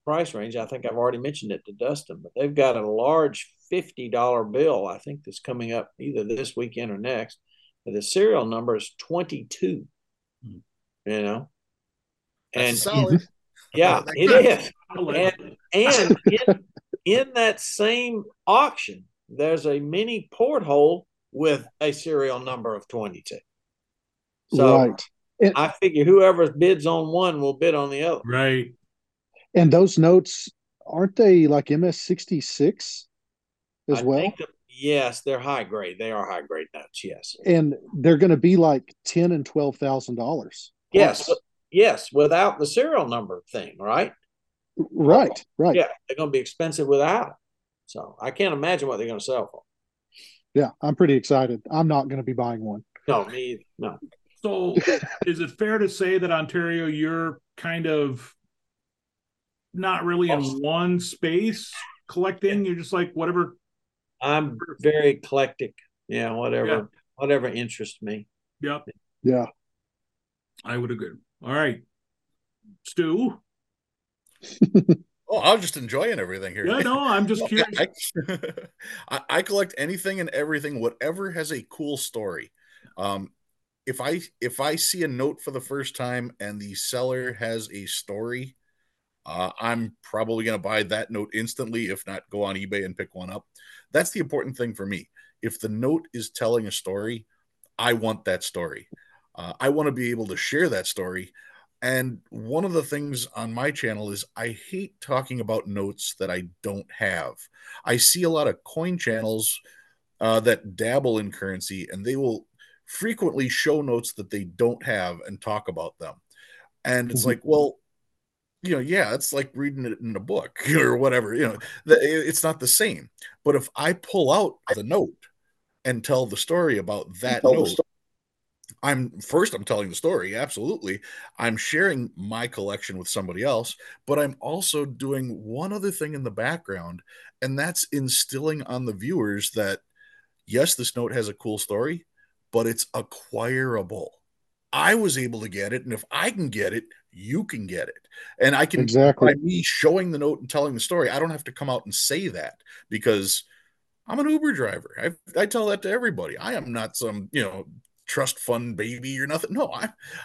price range. I think I've already mentioned it to Dustin, but they've got a large $50 bill, I think, that's coming up either this weekend or next. But the serial number is 22, you know, That's and solid. yeah, That it counts. is. And in that same auction, there's a mini porthole with a serial number of 22. So Right. And, I figure whoever bids on one will bid on the other. Right. and those notes, aren't they like MS-66 as I well? think yes, they're high grade. They are high grade notes. Yes. And they're going to be like $10,000 and $12,000. Yes. Yes. Without the serial number thing, right? Right. Right. Yeah. They're going to be expensive without it. So I can't imagine what they're going to sell for. Yeah. I'm pretty excited. I'm not going to be buying one. No, me either. No. So is it fair to say that, Ontario, you're kind of not really in one space collecting? You're just like whatever. I'm very eclectic. Yeah, whatever interests me. Yep. Yeah. I would agree. All right. Stu? Oh, I was just enjoying everything here. Yeah, no, I'm just curious. I collect anything and everything, whatever has a cool story. If I see a note for the first time and the seller has a story, I'm probably going to buy that note instantly, if not go on eBay and pick one up. That's the important thing for me. If the note is telling a story, I want that story. I want to be able to share that story. And one of the things on my channel is I hate talking about notes that I don't have. I see a lot of coin channels that dabble in currency, and they will frequently show notes that they don't have and talk about them. And it's like, well, yeah, it's like reading it in a book or whatever. It's not the same. But if I pull out the note and tell the story about that note, I'm telling the story. Absolutely. I'm sharing my collection with somebody else, but I'm also doing one other thing in the background, and that's instilling on the viewers that, yes, this note has a cool story, but it's acquirable. I was able to get it, and if I can get it, you can get it. And I can, exactly, by me showing the note and telling the story, I don't have to come out and say that, because I'm an Uber driver. I tell that to everybody. I am not some, trust fund baby or nothing. No,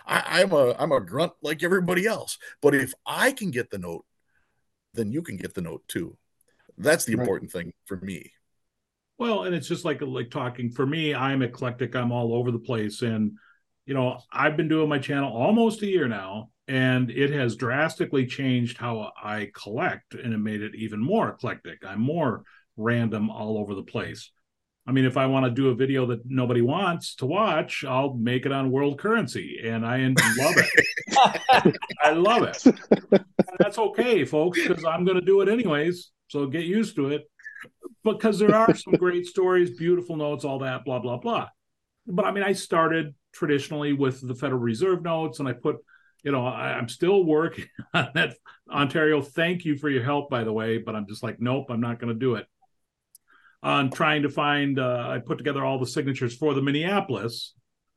I'm a grunt like everybody else. But if I can get the note, then you can get the note too. That's the important thing for me. Well, and it's just like talking for me. I'm eclectic. I'm all over the place, and I've been doing my channel almost a year now, and it has drastically changed how I collect, and it made it even more eclectic. I'm more random all over the place. I mean, if I want to do a video that nobody wants to watch, I'll make it on world currency, and I love it. I love it. And that's okay, folks, because I'm going to do it anyways. So get used to it. Because there are some great stories, beautiful notes, all that, blah, blah, blah. But I mean, I started traditionally with the Federal Reserve notes, and I put, I'm still working on that. Ontario, thank you for your help, by the way, but I'm just like, nope, I'm not going to do it. On trying to find, I put together all the signatures for the Minneapolis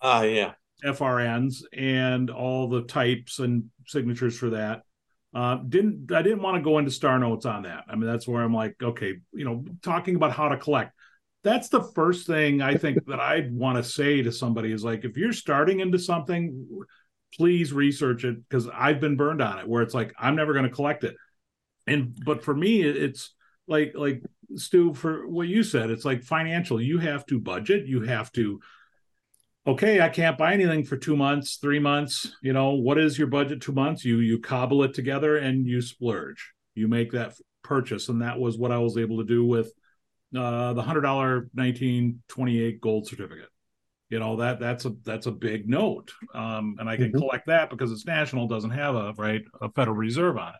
FRNs and all the types and signatures for that. I didn't want to go into star notes on that. I mean, that's where I'm like, okay, talking about how to collect. That's the first thing I think that I'd want to say to somebody is like, if you're starting into something, please research it, because I've been burned on it where it's like, I'm never going to collect it. But for me, it's like Stu, for what you said, it's like financial. You have to budget. You have to, okay, I can't buy anything for 2 months, 3 months. What is your budget 2 months? You cobble it together and you splurge. You make that purchase. And that was what I was able to do with the $100 1928 gold certificate. That's a big note. And I can collect that because it's national, doesn't have a Federal Reserve on it.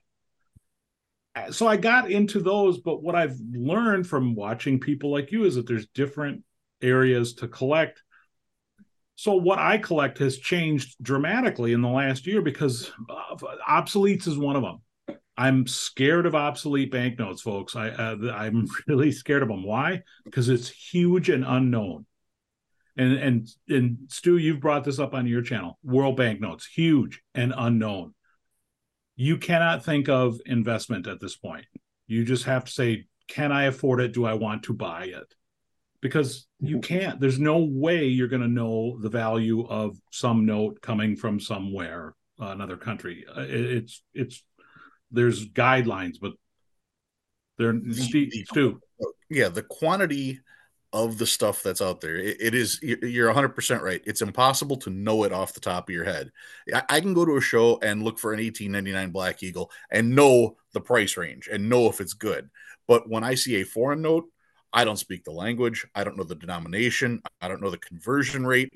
So I got into those, but what I've learned from watching people like you is that there's different areas to collect. So what I collect has changed dramatically in the last year because obsoletes is one of them. I'm scared of obsolete banknotes, folks. I'm really scared of them. Why? Because it's huge and unknown. And Stu, you've brought this up on your channel. World banknotes, huge and unknown. you cannot think of investment at this point. You just have to say, can I afford it? Do I want to buy it? Because you can't. There's no way you're going to know the value of some note coming from somewhere, another country. It's there's guidelines, but they're Stu. Yeah, the quantity of the stuff that's out there, it is, you're 100% right. It's impossible to know it off the top of your head. I can go to a show and look for an 1899 Black Eagle and know the price range and know if it's good. But when I see a foreign note, I don't speak the language. I don't know the denomination. I don't know the conversion rate.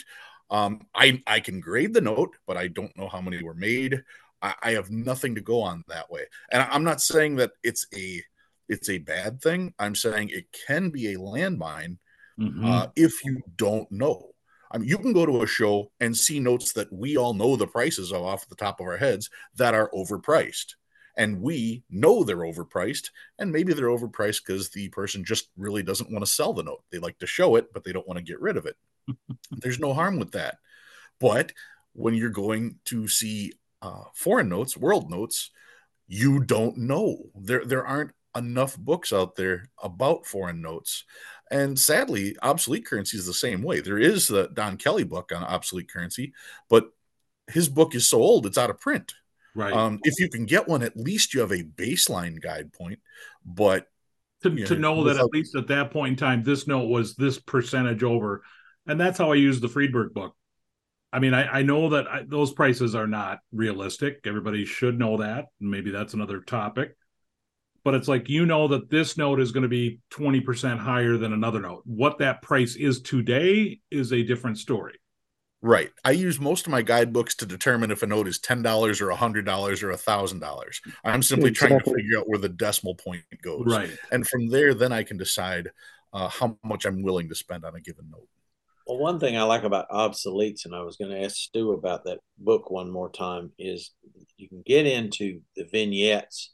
I can grade the note, but I don't know how many were made. I have nothing to go on that way. And I'm not saying that it's a bad thing. I'm saying it can be a landmine if you don't know. I mean, you can go to a show and see notes that we all know the prices of off the top of our heads that are overpriced. And we know they're overpriced, and maybe they're overpriced because the person just really doesn't want to sell the note. They like to show it, but they don't want to get rid of it. There's no harm with that. But when you're going to see foreign notes, world notes, you don't know. There aren't enough books out there about foreign notes. And sadly, obsolete currency is the same way. There is the Don Kelly book on obsolete currency, but his book is so old, it's out of print. Right. If you can get one, at least you have a baseline guide point. But to know that at least at that point in time, this note was this percentage over. And that's how I use the Friedberg book. I mean, I know that those prices are not realistic. Everybody should know that. Maybe that's another topic. But it's like, you know that this note is going to be 20% higher than another note. What that price is today is a different story. Right. I use most of my guidebooks to determine if a note is $10 or $100 or $1,000. I'm simply trying to figure out where the decimal point goes. Right. And from there, then I can decide how much I'm willing to spend on a given note. Well, one thing I like about obsoletes, and I was going to ask Stu about that book one more time, is you can get into the vignettes.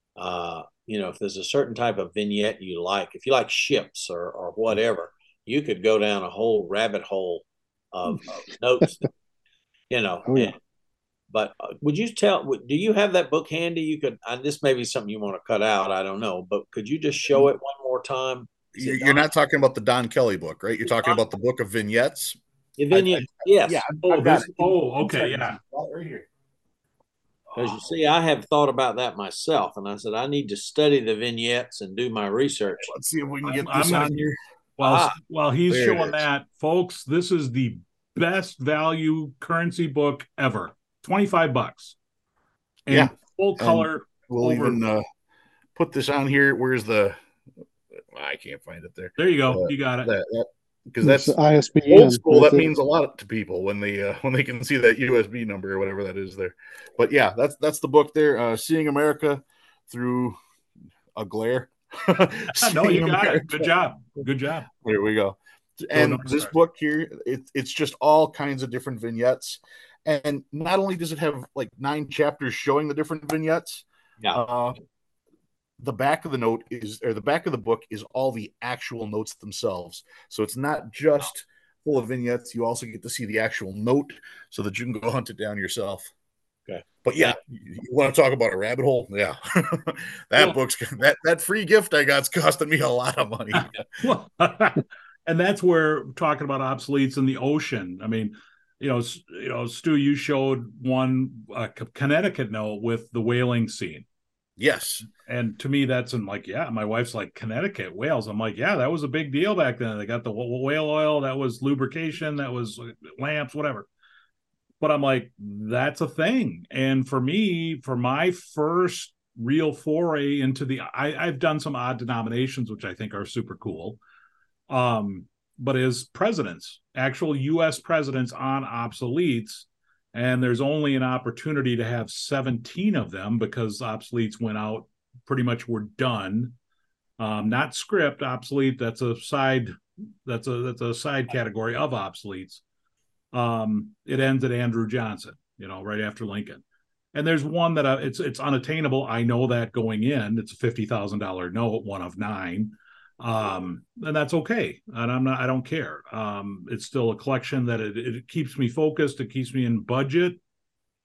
If there's a certain type of vignette you like, if you like ships or whatever, you could go down a whole rabbit hole of notes, Oh, yeah. But would you do you have that book handy? You could, this may be something you want to cut out, I don't know, but could you just show it one more time? You're not talking about the Don Kelly book, right? You're talking about the book of vignettes. The vignette, yes. Yeah. Okay, yeah. Right here. Because you see, I have thought about that myself, and I said I need to study the vignettes and do my research. Let's see if we can get this on here. While he's showing that, folks, this is the best value currency book ever. $25. And full color. And we'll even put this on here. Where's the? I can't find it there. There you go. You got it. Because that's ISBN. Old school. That means a lot to people when they can see that USB number or whatever that is there. But yeah, that's the book there. Seeing America through a glare. No, you got it. Good job. There we go. And this book here, it's just all kinds of different vignettes. And not only does it have like 9 chapters showing the different vignettes, the back of the book is all the actual notes themselves. So it's not just full of vignettes. You also get to see the actual note so that you can go hunt it down yourself. Okay. But yeah, you want to talk about a rabbit hole? Yeah. Book's that free gift I got's costing me a lot of money. And that's where talking about obsoletes in the ocean. I mean, Stu, you showed one Connecticut note with the whaling scene. Yes. And to me, that's my wife's like, Connecticut whales. I'm like, yeah, that was a big deal back then. They got the whale oil, that was lubrication, that was lamps, whatever. But I'm like, that's a thing. And for me, for my first real foray into I've done some odd denominations, which I think are super cool. But as presidents, actual U.S. presidents on obsoletes, and there's only an opportunity to have 17 of them because obsoletes went out, pretty much were done. Not script obsolete. That's a side category of obsoletes. It ends at Andrew Johnson, right after Lincoln. And there's one that it's unattainable. I know that going in. It's a $50,000 note, one of 9. And that's okay. And I don't care. It's still a collection that it keeps me focused. It keeps me in budget.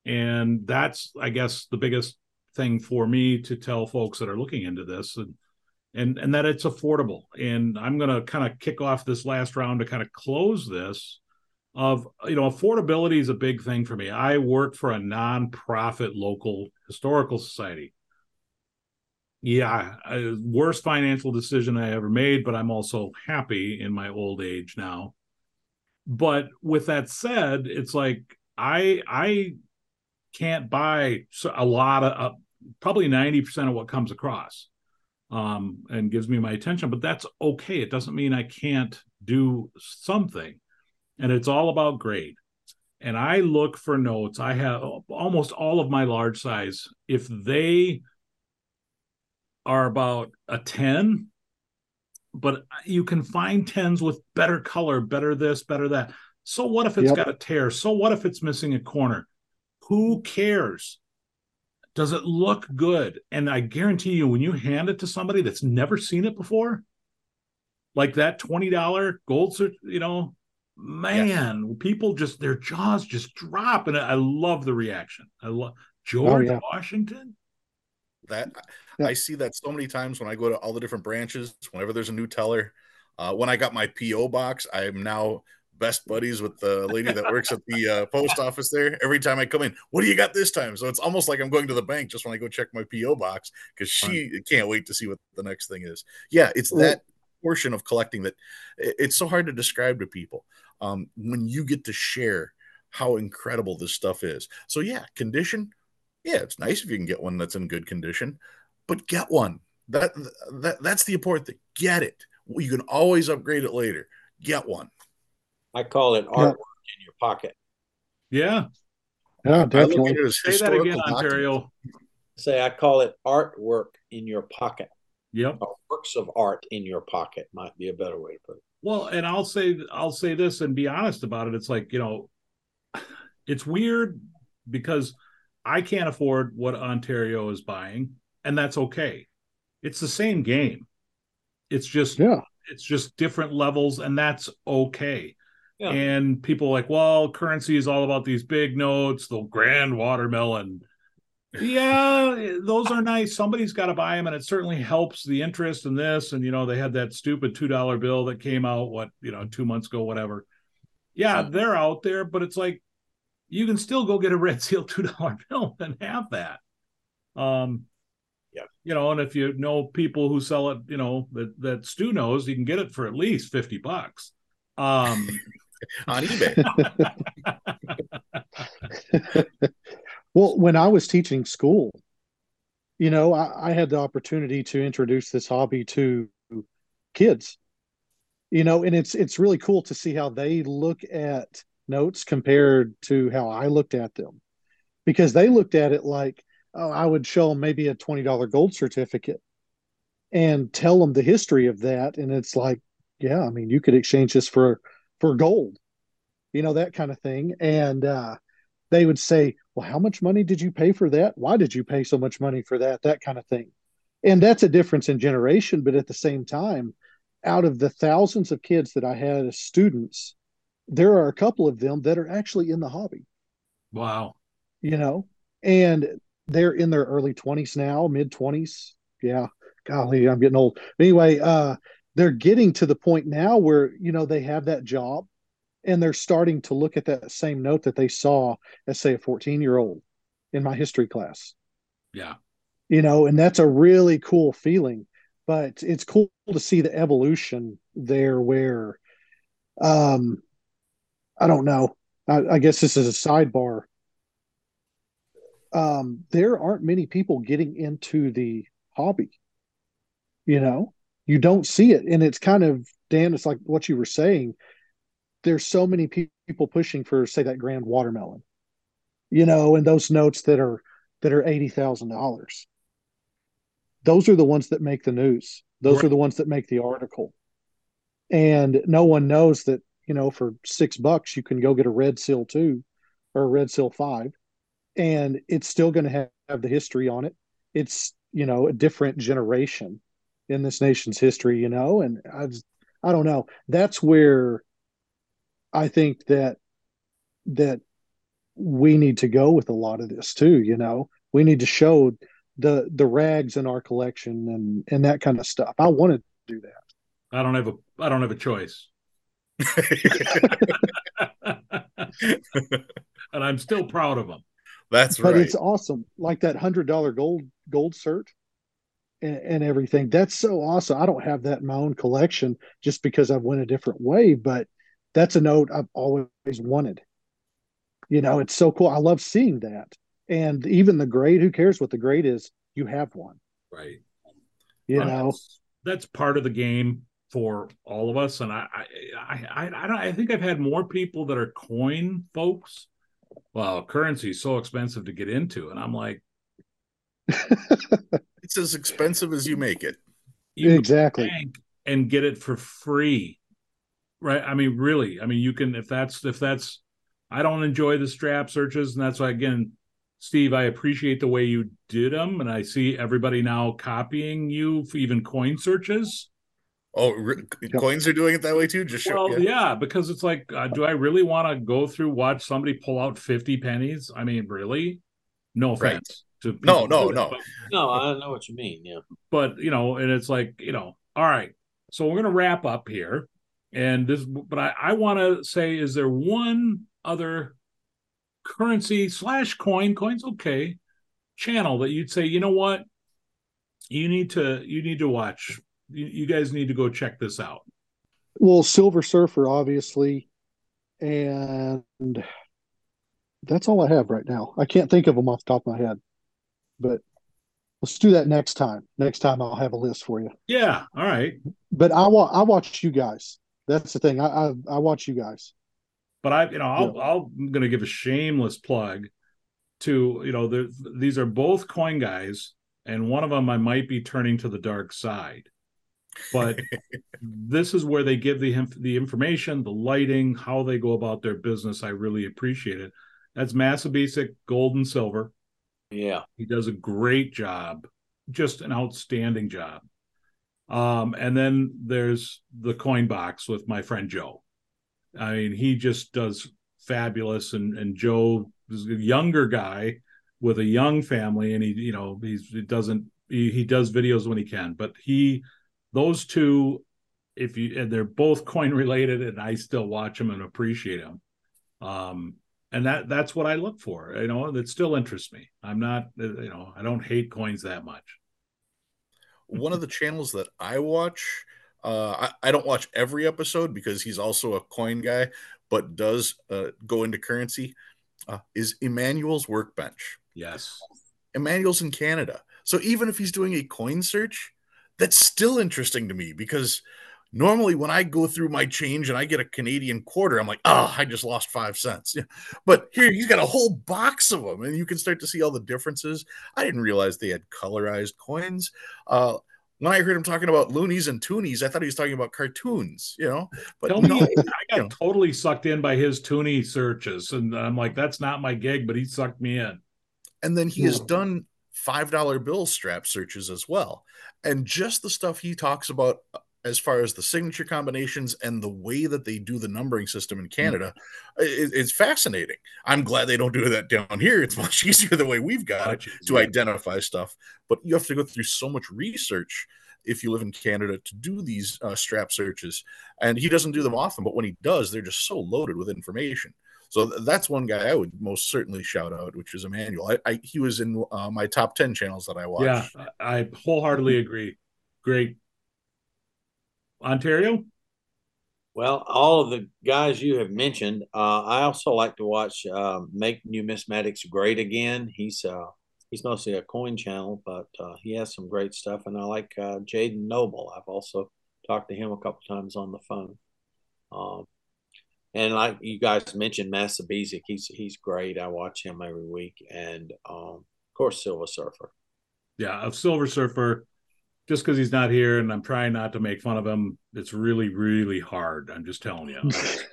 And that's, I guess, the biggest thing for me to tell folks that are looking into this, and that it's affordable. And I'm going to kind of kick off this last round to kind of close this of, affordability is a big thing for me. I work for a nonprofit local historical society. Yeah, worst financial decision I ever made, but I'm also happy in my old age now. But with that said, it's like I can't buy a lot of probably 90% of what comes across and gives me my attention, but that's okay. It doesn't mean I can't do something. And it's all about grade. And I look for notes. I have almost all of my large size. If they are about a 10, but you can find 10s with better color, better this, better that. So what if it's got a tear? So what if it's missing a corner? Who cares? Does it look good? And I guarantee you, when you hand it to somebody that's never seen it before, like that $20 gold, man, people just, their jaws just drop. And I love the reaction. I love George Washington. I see that so many times when I go to all the different branches, whenever there's a new teller. When I got my P.O. box, I am now best buddies with the lady that works at the post office there. Every time I come in, what do you got this time? So it's almost like I'm going to the bank just when I go check my P.O. box, because she can't wait to see what the next thing is. Yeah, it's that portion of collecting that it's so hard to describe to people when you get to share how incredible this stuff is. So yeah, condition. Yeah, it's nice if you can get one that's in good condition, but get one. That's the important thing. Get it. You can always upgrade it later. Get one. I call it artwork in your pocket. Yeah. Yeah, definitely. I look at it as say that again, Ontario. I call it artwork in your pocket. Yep. Or works of art in your pocket might be a better way to put it. Well, and I'll say this and be honest about it. It's like, it's weird because I can't afford what Ontario is buying, and that's okay. It's the same game. It's just different levels, and that's okay. Yeah. And people are like, well, currency is all about these big notes, the grand watermelon. Yeah, those are nice. Somebody's got to buy them, and it certainly helps the interest in this. And, they had that stupid $2 bill that came out, 2 months ago, whatever. Yeah, they're out there, but it's like, you can still go get a red seal $2 bill and have that. And if you know people who sell it, that Stu knows, you can get it for at least $50 on eBay. Well, when I was teaching school, I had the opportunity to introduce this hobby to kids, and it's really cool to see how they look at notes compared to how I looked at them, because they looked at it like, oh, I would show them maybe a $20 gold certificate and tell them the history of that. And it's like, yeah, I mean, you could exchange this for gold, that kind of thing. And they would say, well, how much money did you pay for that? Why did you pay so much money for that? That kind of thing. And that's a difference in generation. But at the same time, out of the thousands of kids that I had as students, there are a couple of them that are actually in the hobby. Wow. And they're in their early 20s now, mid 20s. Yeah. Golly, I'm getting old. Anyway, they're getting to the point now where, they have that job and they're starting to look at that same note that they saw as, say, a 14-year-old in my history class. Yeah. And that's a really cool feeling. But it's cool to see the evolution there where, I don't know. I guess this is a sidebar. There aren't many people getting into the hobby. You don't see it. And it's kind of, Dan, it's like what you were saying. There's so many people pushing for, say, that grand watermelon, and those notes that are $80,000. Those are the ones that make the news. Those are the ones that make the article. And no one knows that, for $6 you can go get a red seal 2 or a red seal 5, and it's still going to have the history on it. It's, a different generation in this nation's history, and I don't know. That's where I think that we need to go with a lot of this too. You know, we need to show the rags in our collection and that kind of stuff. I want to do that. I don't have a choice. And I'm still proud of them. That's But right. it's awesome. Like that $100 gold cert and everything. That's so awesome. I don't have that in my own collection just because I went a different way, but that's a note I've always wanted. You know, it's so cool. I love seeing that. And even the grade, who cares what the grade is? You have one. Right. You Well, know, that's part of the game for all of us. And I think I've had more people that are coin folks. Well, currency is so expensive to get into, and I'm like, It's as expensive as you make it. you can exactly. bank and get it for free, right? I mean, really. I mean, you can if that's. I don't enjoy the strap searches, and that's why again, Steve, I appreciate the way you did them, and I see everybody now copying you for even coin searches. Oh, Yep. coins are doing it that way too. Just show. Well, yeah, because it's like, do I really want to go through watch somebody pull out 50 pennies? I mean, really? No Right. offense to No, people. no, no. No, I know what you mean. Yeah. But you know, and it's like, you know, all right. So we're gonna wrap up here. And this, but I want to say, is there one other currency / coins okay channel that you'd say, you know what, you need to watch, you guys need to go check this out? Well, Silver Surfer, obviously, and that's all I have right now. I can't think of them off the top of my head, but let's do that next time. Next time, I'll have a list for you. Yeah, all right. But I watch you guys. That's the thing. I watch you guys. But I'm going to give a shameless plug to, you know, these are both coin guys, and one of them I might be turning to the dark side. But this is where they give the information, the lighting, how they go about their business. I really appreciate it. That's Massabesic Gold and Silver. Yeah. He does a great job, just an outstanding job. And then there's the Coin Box with my friend Joe. I mean, he just does fabulous. And Joe is a younger guy with a young family, and he does videos when he can. But those two, and they're both coin related, and I still watch them and appreciate them. And that's what I look for. You know, that still interests me. I'm not, you know, I don't hate coins that much. One of the channels that I watch, I don't watch every episode because he's also a coin guy, but does go into currency, is Emmanuel's Workbench. Yes. Emmanuel's in Canada. So even if he's doing a coin search, that's still interesting to me because normally when I go through my change and I get a Canadian quarter, I'm like, oh, I just lost 5 cents. Yeah. But here he's got a whole box of them and you can start to see all the differences. I didn't realize they had colorized coins. When I heard him talking about loonies and toonies, I thought he was talking about cartoons, you know. But Tell me, I got totally sucked in by his toonie searches, and I'm like, that's not my gig, but he sucked me in. And then he has done $5 bill strap searches as well. And just the stuff he talks about as far as the signature combinations and the way that they do the numbering system in Canada, it's fascinating. I'm glad they don't do that down here. It's much easier the way we've got it to identify stuff. But you have to go through so much research if you live in Canada to do these strap searches. And he doesn't do them often, but when he does, they're just so loaded with information. So that's one guy I would most certainly shout out, which is Emmanuel. He was in my top 10 channels that I watched. Yeah, I wholeheartedly agree. Great. Ontario? Well, all of the guys you have mentioned, I also like to watch Make Numismatics Great Again. He's mostly a coin channel, but he has some great stuff. And I like Jaden Noble. I've also talked to him a couple times on the phone. And like you guys mentioned, Massabesic, he's great. I watch him every week. And of course, Silver Surfer. Yeah, of Silver Surfer, just because he's not here and I'm trying not to make fun of him, it's really, really hard. I'm just telling you.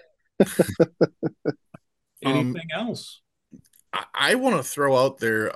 Anything else? I want to throw out there,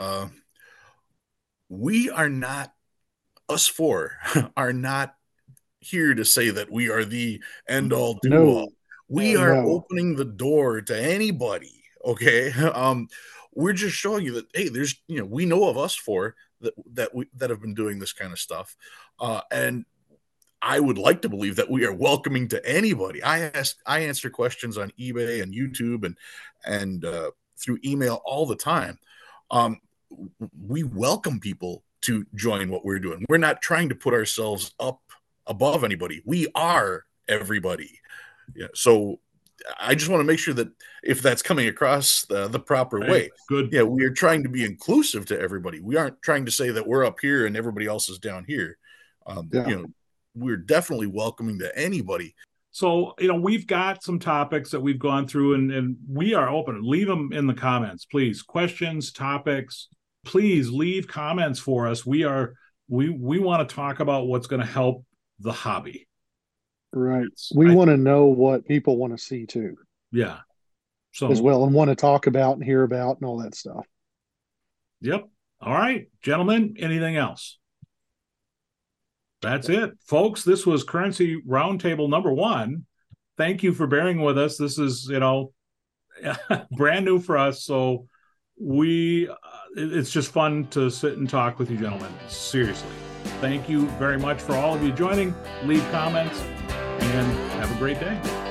we are not, us four are not here to say that we are the end all do all. We are opening the door to anybody Okay. We're just showing you that, hey, there's, we know of us four that have been doing this kind of stuff. And I would like to believe that we are welcoming to anybody. I answer questions on eBay and YouTube and through email all the time. We welcome people to join what we're doing. We're not trying to put ourselves up above anybody. We are everybody. Yeah. So I just want to make sure that if that's coming across the proper way. Good. Yeah, we are trying to be inclusive to everybody. We aren't trying to say that we're up here and everybody else is down here. We're definitely welcoming to anybody. So, we've got some topics that we've gone through and we are open. Leave them in the comments, please. Questions, topics, please leave comments for us. We want to talk about what's going to help the hobby. Right. We want to know what people want to see too. Yeah. So as well, and want to talk about and hear about and all that stuff. Yep. All right, gentlemen, anything else? That's it, folks. This was Currency Roundtable number 1. Thank you for bearing with us. This is, brand new for us. So it's just fun to sit and talk with you, gentlemen. Seriously. Thank you very much for all of you joining. Leave comments and have a great day.